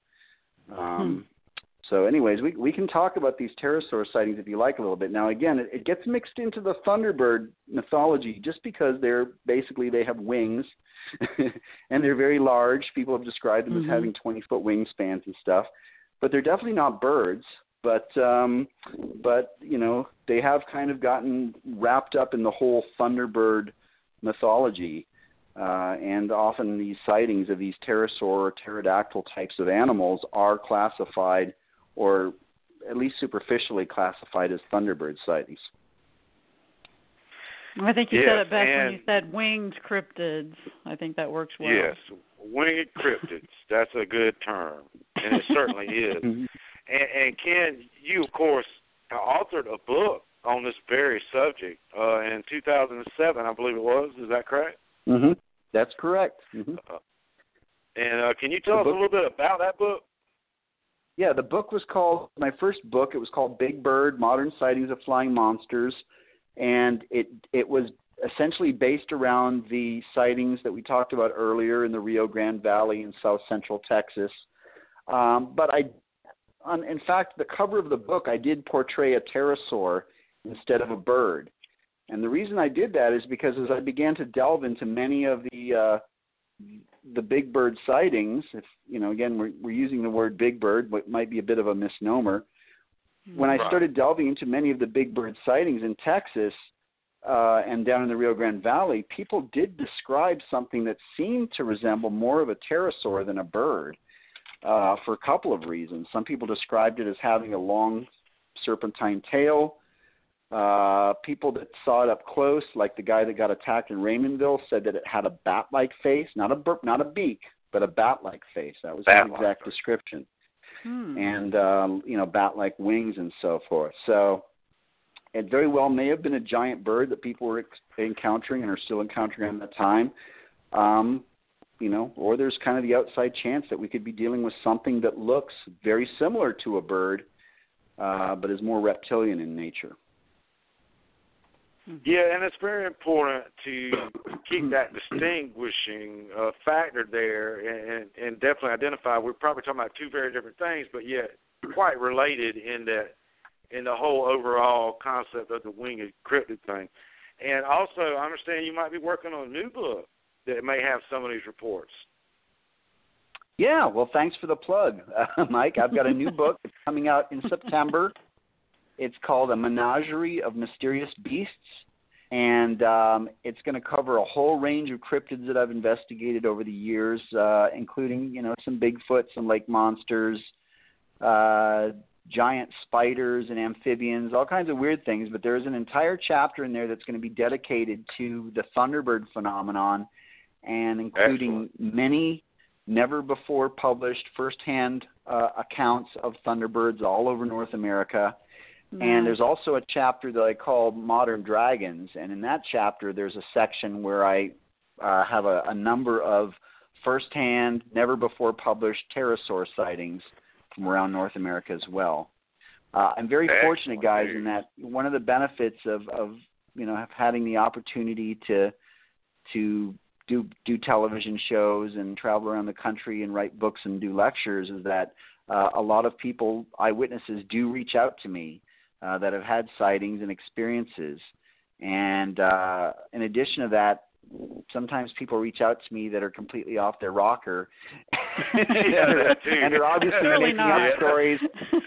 Um, hmm. So, anyways, we we can talk about these pterosaur sightings if you like a little bit. Now, again, it, it gets mixed into the Thunderbird mythology just because they're basically they have wings and they're very large. People have described them mm-hmm. as having twenty-foot wingspans and stuff. But they're definitely not birds. But, um, but you know, they have kind of gotten wrapped up in the whole Thunderbird mythology. Uh, and often these sightings of these pterosaur or pterodactyl types of animals are classified, or at least superficially classified, as Thunderbird sightings. I think you yes, said it best and when you said winged cryptids. I think that works well. Yes, winged cryptids. That's a good term, and it certainly is. Mm-hmm. And, and Ken, you, of course, authored a book on this very subject uh, in two thousand seven, I believe it was. Is that correct? Mm-hmm. That's correct. Mm-hmm. Uh, and uh, can you tell The us book- a little bit about that book? Yeah, the book was called, my first book, it was called Big Bird, Modern Sightings of Flying Monsters, and it it was essentially based around the sightings that we talked about earlier in the Rio Grande Valley in south central Texas. Um, but I, on, in fact, the cover of the book, I did portray a pterosaur instead of a bird. And the reason I did that is because as I began to delve into many of the uh, the big bird sightings, if you know, again, we're, we're using the word big bird, but it might be a bit of a misnomer. When I Right. started delving into many of the big bird sightings in Texas uh, and down in the Rio Grande Valley, people did describe something that seemed to resemble more of a pterosaur than a bird uh, for a couple of reasons. Some people described it as having a long serpentine tail. Uh, people that saw it up close, like the guy that got attacked in Raymondville, said that it had a bat-like face, not a bur- not a beak, but a bat-like face. That was Bat-like. his exact description. Hmm. And, um, you know, bat-like wings and so forth. So it very well may have been a giant bird that people were ex- encountering and are still encountering at that time. Um, you know, or there's kind of the outside chance that we could be dealing with something that looks very similar to a bird, uh, but is more reptilian in nature. Yeah, and it's very important to keep that distinguishing uh, factor there and, and definitely identify. We're probably talking about two very different things, but yet quite related in that in the whole overall concept of the winged cryptid thing. And also, I understand you might be working on a new book that may have some of these reports. Yeah, well, thanks for the plug, uh, Mike. I've got a new book that's coming out in September. It's called A Menagerie of Mysterious Beasts, and um, it's going to cover a whole range of cryptids that I've investigated over the years, uh, including, you know, some Bigfoot, some lake monsters, uh, giant spiders and amphibians, all kinds of weird things. But there's an entire chapter in there that's going to be dedicated to the Thunderbird phenomenon, and including Excellent. many never-before-published firsthand uh, accounts of Thunderbirds all over North America. Nice. And there's also a chapter that I call Modern Dragons, and in that chapter there's a section where I uh, have a, a number of firsthand, never-before-published pterosaur sightings from around North America as well. Uh, I'm very Excellent. fortunate, guys, in that one of the benefits of, of you know having the opportunity to to do do television shows and travel around the country and write books and do lectures is that uh, a lot of people, eyewitnesses, do reach out to me uh, that have had sightings and experiences. And uh, in addition to that, sometimes people reach out to me that are completely off their rocker yeah, and are obviously Surely making not. up stories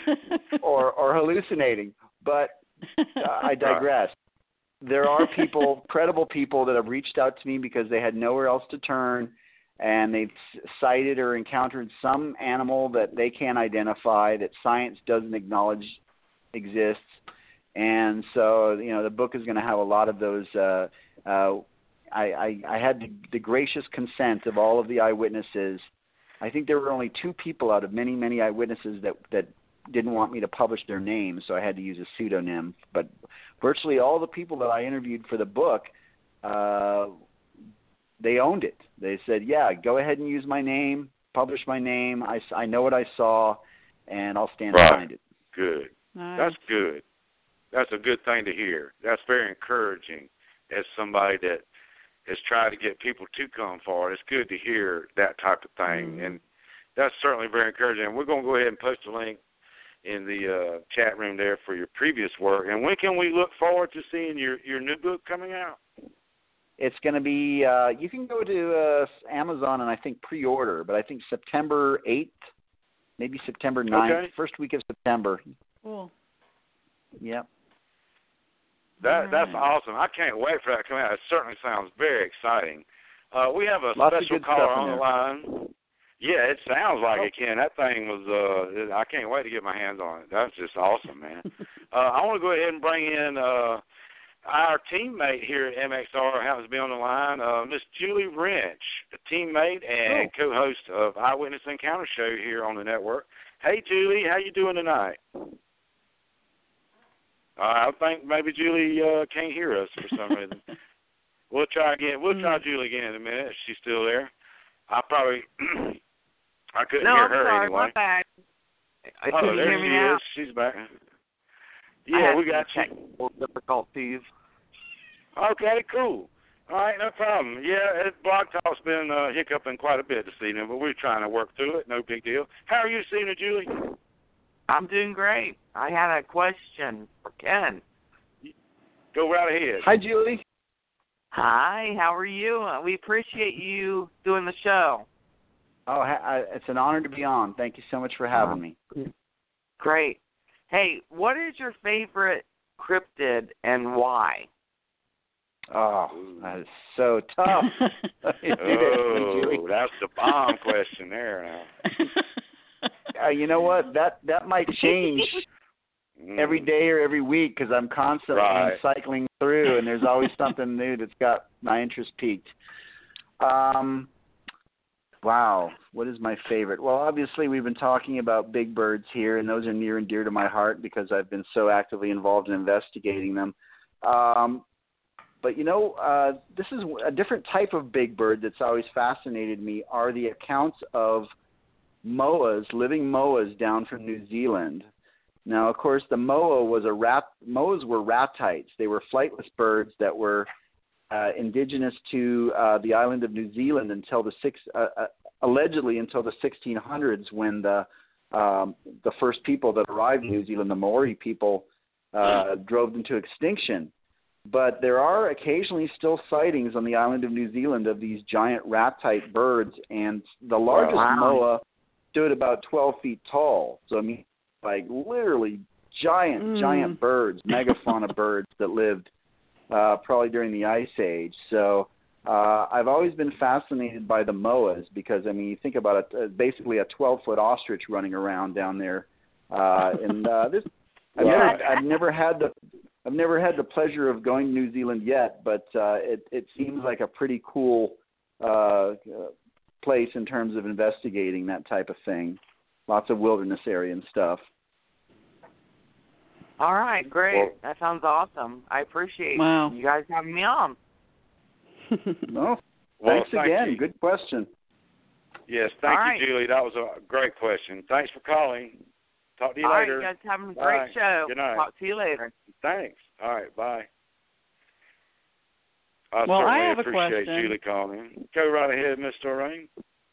or, or hallucinating. But uh, I digress. There are people, credible people, that have reached out to me because they had nowhere else to turn, and they've sighted or encountered some animal that they can't identify, that science doesn't acknowledge exists. And so, you know, the book is going to have a lot of those. Uh, uh, I, I, I had the, the gracious consent of all of the eyewitnesses. I think there were only two people out of many, many eyewitnesses that, that didn't want me to publish their names, so I had to use a pseudonym. But virtually all the people that I interviewed for the book, uh, they owned it. They said, yeah, go ahead and use my name, publish my name. I, I know what I saw, and I'll stand right. behind it. Good. Nice. That's good. That's a good thing to hear. That's very encouraging as somebody that has tried to get people to come forward. It's good to hear that type of thing, Mm-hmm. and that's certainly very encouraging. And we're going to go ahead and post a link in the uh, chat room there for your previous work. And when can we look forward to seeing your, your new book coming out? It's going to be, uh, you can go to uh, Amazon and I think pre-order, but I think September eighth, maybe September ninth, okay. first week of September. Cool. Yep. That All That's right. awesome. I can't wait for that to come out. It certainly sounds very exciting. Uh, we have a Lots of special good caller stuff in on the there. line. Yeah, it sounds like it, Ken. That thing was, uh, I can't wait to get my hands on it. That's just awesome, man. uh, I want to go ahead and bring in uh, our teammate here at M X R happens to be on the line, uh, Miss Julie Wrench, a teammate and oh. co-host of Eyewitness Encounter Show here on the network. Hey, Julie, how you doing tonight? Uh, I think maybe Julie uh, can't hear us for some reason. We'll try again. We'll try Julie again in a minute if she's still there. I probably I couldn't no, hear I'm her sorry, anyway. My bad. Oh, Can you there hear she me now? is. She's back. Yeah, we got you. Technical difficulties. Okay, cool. All right, no problem. Yeah, it, Blog Talk's been uh, hiccuping quite a bit this evening, but we're trying to work through it. No big deal. How are you this evening, Julie? I'm doing great. I had a question for Ken. Go right ahead. Hi, Julie. Hi, how are you? Uh, we appreciate you doing the show. Oh, ha- I, it's an honor to be on. Thank you so much for having me. Great. Hey, what is your favorite cryptid and why? Oh, that is so tough. Oh, that's the bomb question there. Uh, you know what? That that might change every day or every week because I'm constantly right. cycling through, and there's always something new that's got my interest piqued. Um, wow, what is my favorite? Well, obviously we've been talking about big birds here, and those are near and dear to my heart because I've been so actively involved in investigating them. Um, but, you know, uh, this is a different type of big bird that's always fascinated me are the accounts of moas, living moas down from New Zealand. Now, of course, the moa was a rat. Moas were ratites. They were flightless birds that were uh, indigenous to uh, the island of New Zealand until the six, uh, uh, allegedly until the sixteen hundreds, when the um, the first people that arrived in New Zealand, the Maori people, uh, drove them to extinction. But there are occasionally still sightings on the island of New Zealand of these giant ratite birds, and the largest wow. moa stood about twelve feet tall. So, I mean, like literally giant, mm. giant birds, megafauna birds that lived uh, probably during the Ice Age. So uh, I've always been fascinated by the moas because, I mean, you think about it, uh, basically a twelve-foot ostrich running around down there. Uh, and uh, this, I've, never, I've never had the I've never had the pleasure of going to New Zealand yet, but uh, it, it seems like a pretty cool uh, place in terms of investigating that type of thing. Lots of wilderness area and stuff. All right, great. Well, that sounds awesome. I appreciate wow. you guys having me on. No, well, thanks thank again. You. Good question. Yes, thank All you, right. Julie. That was a great question. Thanks for calling. Talk to you All later. All right, you guys having a great Bye. show. Good night. Talk to you later. Thanks. All right, bye. I well, certainly I have appreciate a question. Julie calling. Go right ahead, Miss Doreen.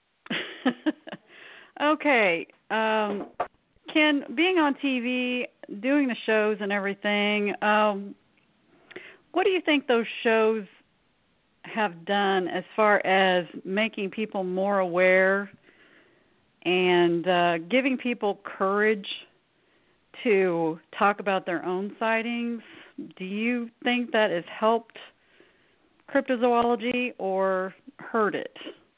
Okay. Um, Ken, being on T V, doing the shows and everything, um, what do you think those shows have done as far as making people more aware and uh, giving people courage to talk about their own sightings? Do you think that has helped cryptozoology or hurt it?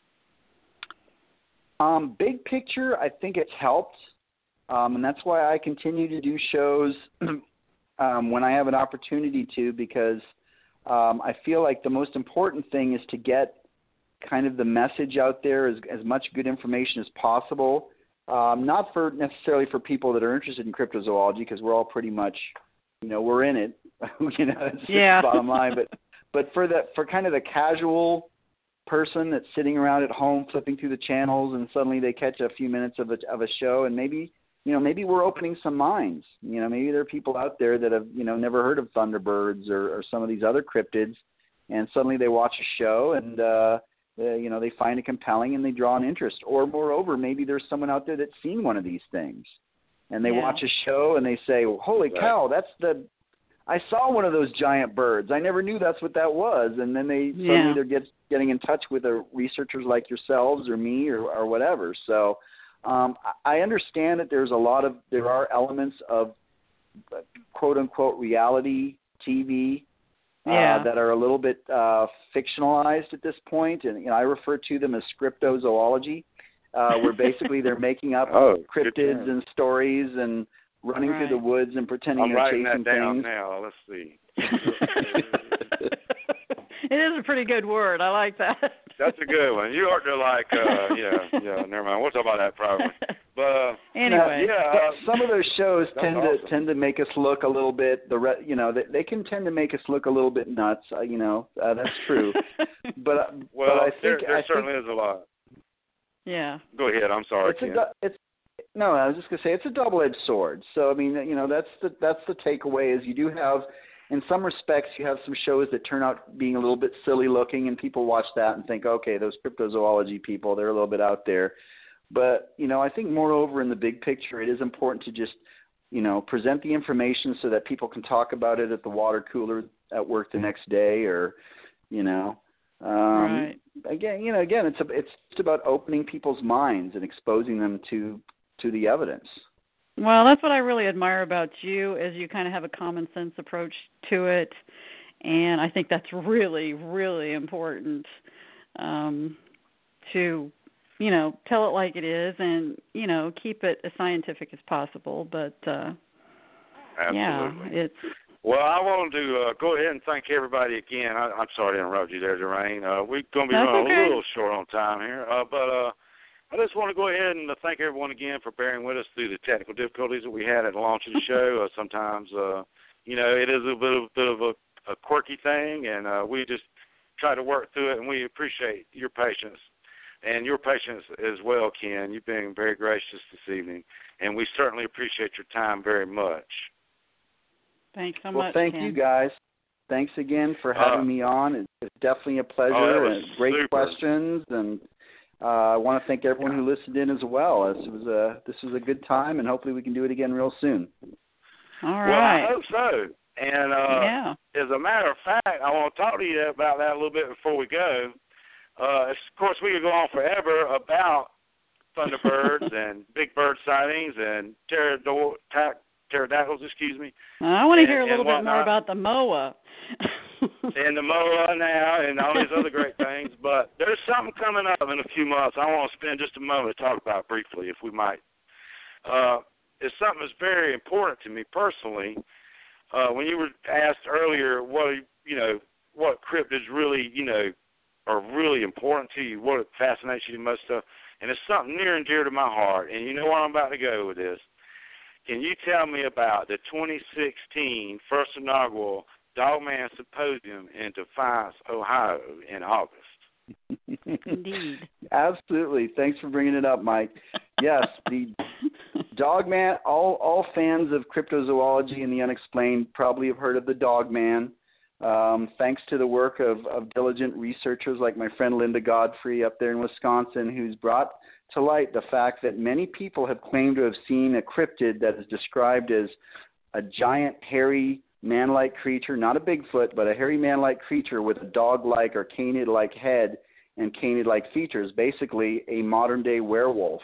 Um, big picture, I think it's helped, um, and that's why I continue to do shows um, when I have an opportunity to, because um, I feel like the most important thing is to get kind of the message out there, as, as much good information as possible, um, not for necessarily for people that are interested in cryptozoology, because we're all pretty much, you know, we're in it, you know, it's yeah. just the bottom line, but, but for the, for kind of the casual person that's sitting around at home flipping through the channels and suddenly they catch a few minutes of a, of a show, and maybe, you know, maybe we're opening some minds. You know, maybe there are people out there that have, you know, never heard of thunderbirds or, or some of these other cryptids, and suddenly they watch a show and, uh, uh, you know, they find it compelling and they draw an interest. Or moreover, maybe there's someone out there that's seen one of these things and they yeah. watch a show and they say, well, holy right. cow, that's the, I saw one of those giant birds. I never knew that's what that was. And then they yeah. suddenly they're get, getting in touch with the researchers like yourselves or me or, or whatever. So um, I understand that there's a lot of, there are elements of quote unquote reality T V yeah. uh, that are a little bit uh, fictionalized at this point. And you know, I refer to them as cryptozoology, uh, where basically they're making up oh, cryptids and stories and running right. through the woods and pretending I'm they're writing chasing that down things. now. Let's see. It is a pretty good word. I like that. That's a good one. You ought to like, uh, yeah, yeah. Never mind. We'll talk about that probably. But uh, anyway, yeah, But uh, some of those shows tend awesome. to tend to make us look a little bit. The re, you know, they, they can tend to make us look a little bit nuts. Uh, you know, uh, that's true. but uh, well, but I there, think there I certainly think is a lot. yeah. Go ahead. I'm sorry, it's a Ken. du- it's no. I was just gonna say it's a double-edged sword. So I mean, you know, that's the that's the takeaway is you do have. In some respects, you have some shows that turn out being a little bit silly looking, and people watch that and think, okay, those cryptozoology people, they're a little bit out there. But, you know, I think moreover in the big picture, it is important to just, you know, present the information so that people can talk about it at the water cooler at work the next day or, you know. Um, Right. Again, you know, again, it's a, it's just about opening people's minds and exposing them to to the evidence. Well, that's what I really admire about you, is you kind of have a common sense approach to it, and I think that's really, really important um, to, you know, tell it like it is, and you know, keep it as scientific as possible. But uh, yeah, Absolutely. it's. Well, I wanted to uh, go ahead and thank everybody again. I, I'm sorry to interrupt you there, Durain. Uh, we're going to be That's running okay. a little short on time here, uh, but uh, I just want to go ahead and uh, thank everyone again for bearing with us through the technical difficulties that we had at the launch of the show. Uh, sometimes, uh, you know, it is a bit of, bit of a, a quirky thing, and uh, we just try to work through it, and we appreciate your patience and your patience as well, Ken. You've been very gracious this evening, and we certainly appreciate your time very much. Thanks so Well, much. thank Ken. you guys. Thanks again for having Uh, me on. It's, it's definitely a pleasure. Oh, that was and great super. questions, and uh, I want to thank everyone who listened in as well. This was a this was a good time, and hopefully we can do it again real soon. All Well, right. I hope so. And uh, yeah. as a matter of fact, I want to talk to you about that a little bit before we go. Uh, of course, we could go on forever about thunderbirds and big bird sightings and pterodactyls, pterodactyls, excuse me. I want to and, hear a little bit more whatnot. about the M O A. and the moa now and all these other great things. But there's something coming up in a few months I want to spend just a moment to talk about briefly, if we might. Uh, it's something that's very important to me personally. Uh, when you were asked earlier what, you know, what cryptids really, you know, are really important to you, what fascinates you the most stuff, and it's something near and dear to my heart, and you know where I'm about to go with this. Can you tell me about the twenty sixteen first inaugural Dogman Symposium in Defiance, Ohio in August? Indeed. Absolutely. Thanks for bringing it up, Mike. Yes, the Dogman, all, all fans of cryptozoology and the unexplained probably have heard of the Dogman. Um, thanks to the work of, of diligent researchers like my friend Linda Godfrey up there in Wisconsin, who's brought to light the fact that many people have claimed to have seen a cryptid that is described as a giant, hairy, man-like creature, not a Bigfoot, but a hairy man-like creature with a dog-like or canid-like head and canid-like features, basically a modern-day werewolf.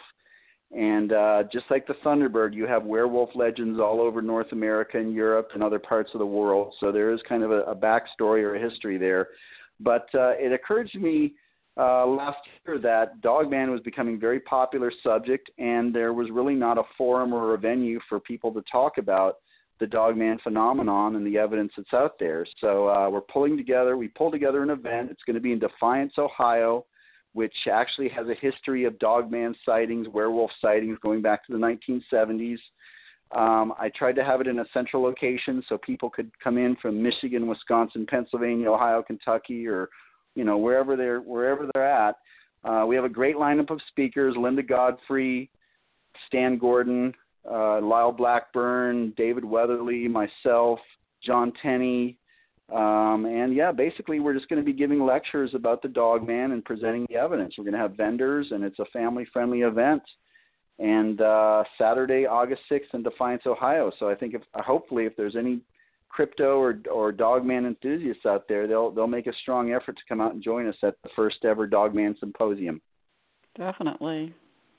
And uh, just like the Thunderbird, you have werewolf legends all over North America and Europe and other parts of the world. So there is kind of a, a backstory or a history there. But uh, it occurred to me uh, last year that Dogman was becoming a very popular subject, and there was really not a forum or a venue for people to talk about the Dogman phenomenon and the evidence that's out there. So uh, we're pulling together, we pulled together an event. It's going to be in Defiance, Ohio, which actually has a history of Dogman sightings, werewolf sightings going back to the nineteen seventies. Um, I tried to have it in a central location so people could come in from Michigan, Wisconsin, Pennsylvania, Ohio, Kentucky, or you know wherever they're wherever they're at. Uh, we have a great lineup of speakers: Linda Godfrey, Stan Gordon, uh, Lyle Blackburn, David Weatherly, myself, John Tenney. Um, and, yeah, basically we're just going to be giving lectures about the Dogman and presenting the evidence. We're going to have vendors, and it's a family-friendly event. And uh, Saturday, August sixth in Defiance, Ohio. So I think if hopefully if there's any crypto or, or Dogman enthusiasts out there, they'll they'll make a strong effort to come out and join us at the first ever Dogman Symposium. Definitely.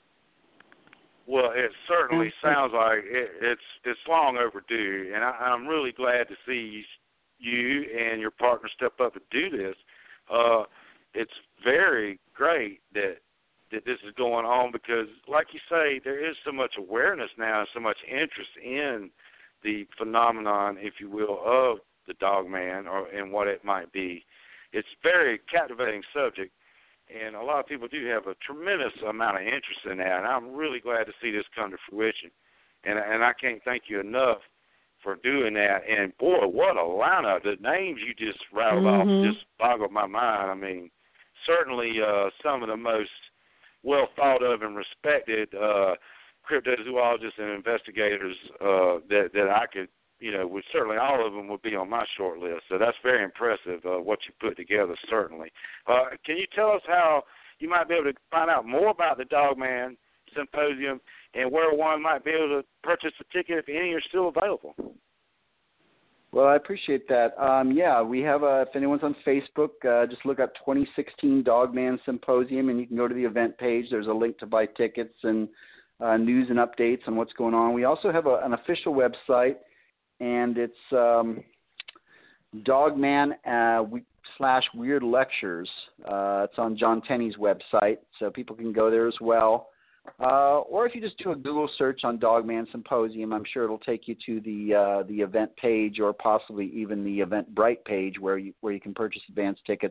Well, it certainly sounds like it, it's it's long overdue, and I, I'm really glad to see you and your partner step up and do this. Uh, it's very great that that this is going on because, like you say, there is so much awareness now and so much interest in the phenomenon, if you will, of the dog man or and what it might be. It's a very captivating subject, and a lot of people do have a tremendous amount of interest in that, and I'm really glad to see this come to fruition. And, and I can't thank you enough for doing that. And, boy, what a lineup. The names you just rattled mm-hmm. off just boggled my mind. I mean, certainly uh, some of the most well thought of and respected uh, cryptozoologists and investigators uh, that, that I could, you know, would certainly all of them would be on my short list. So that's very impressive, uh, what you put together, certainly. Uh, can you tell us how you might be able to find out more about the Dogman Symposium and where one might be able to purchase a ticket if any are still available? Well, I appreciate that. Um, yeah, we have, a, if anyone's on Facebook, uh, just look up twenty sixteen Dogman Symposium, and you can go to the event page. There's a link to buy tickets and uh, news and updates on what's going on. We also have a, an official website, and it's um, Dogman uh, slash Weird Lectures. Uh, it's on John Tenney's website, so people can go there as well. Uh, or if you just do a Google search on Dogman Symposium, I'm sure it'll take you to the uh, the event page or possibly even the Eventbrite page where you where you can purchase advance tickets.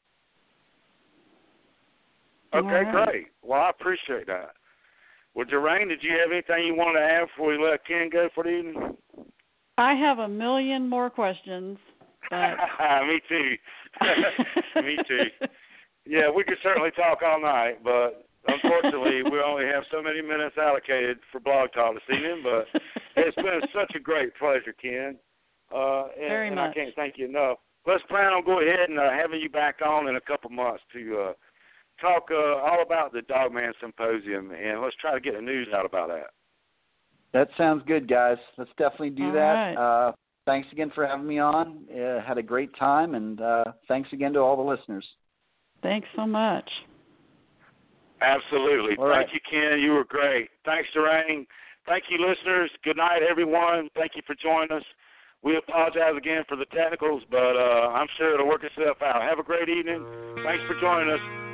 Okay, right. great. Well, I appreciate that. Well, Deraine, did you have anything you wanted to add before we let Ken go for the evening? I have a million more questions. But... Me too. Me too. Yeah, we could certainly talk all night, but unfortunately, we only have so many minutes allocated for Blog Talk this evening, but it's been such a great pleasure, Ken. Uh, and, Very and much. I can't thank you enough. Let's plan on going ahead and uh, having you back on in a couple months to uh, talk uh, all about the Dogman Symposium, and let's try to get the news out about that. That sounds good, guys. Let's definitely do all that. Right. Uh, thanks again for having me on. Uh, had a great time, and uh, thanks again to all the listeners. Thanks so much. Absolutely. All Thank right. you, Ken. You were great. Thanks, Deraine. Thank you, listeners. Good night, everyone. Thank you for joining us. We apologize again for the technicals, but uh, I'm sure it'll work itself out. Have a great evening. Thanks for joining us.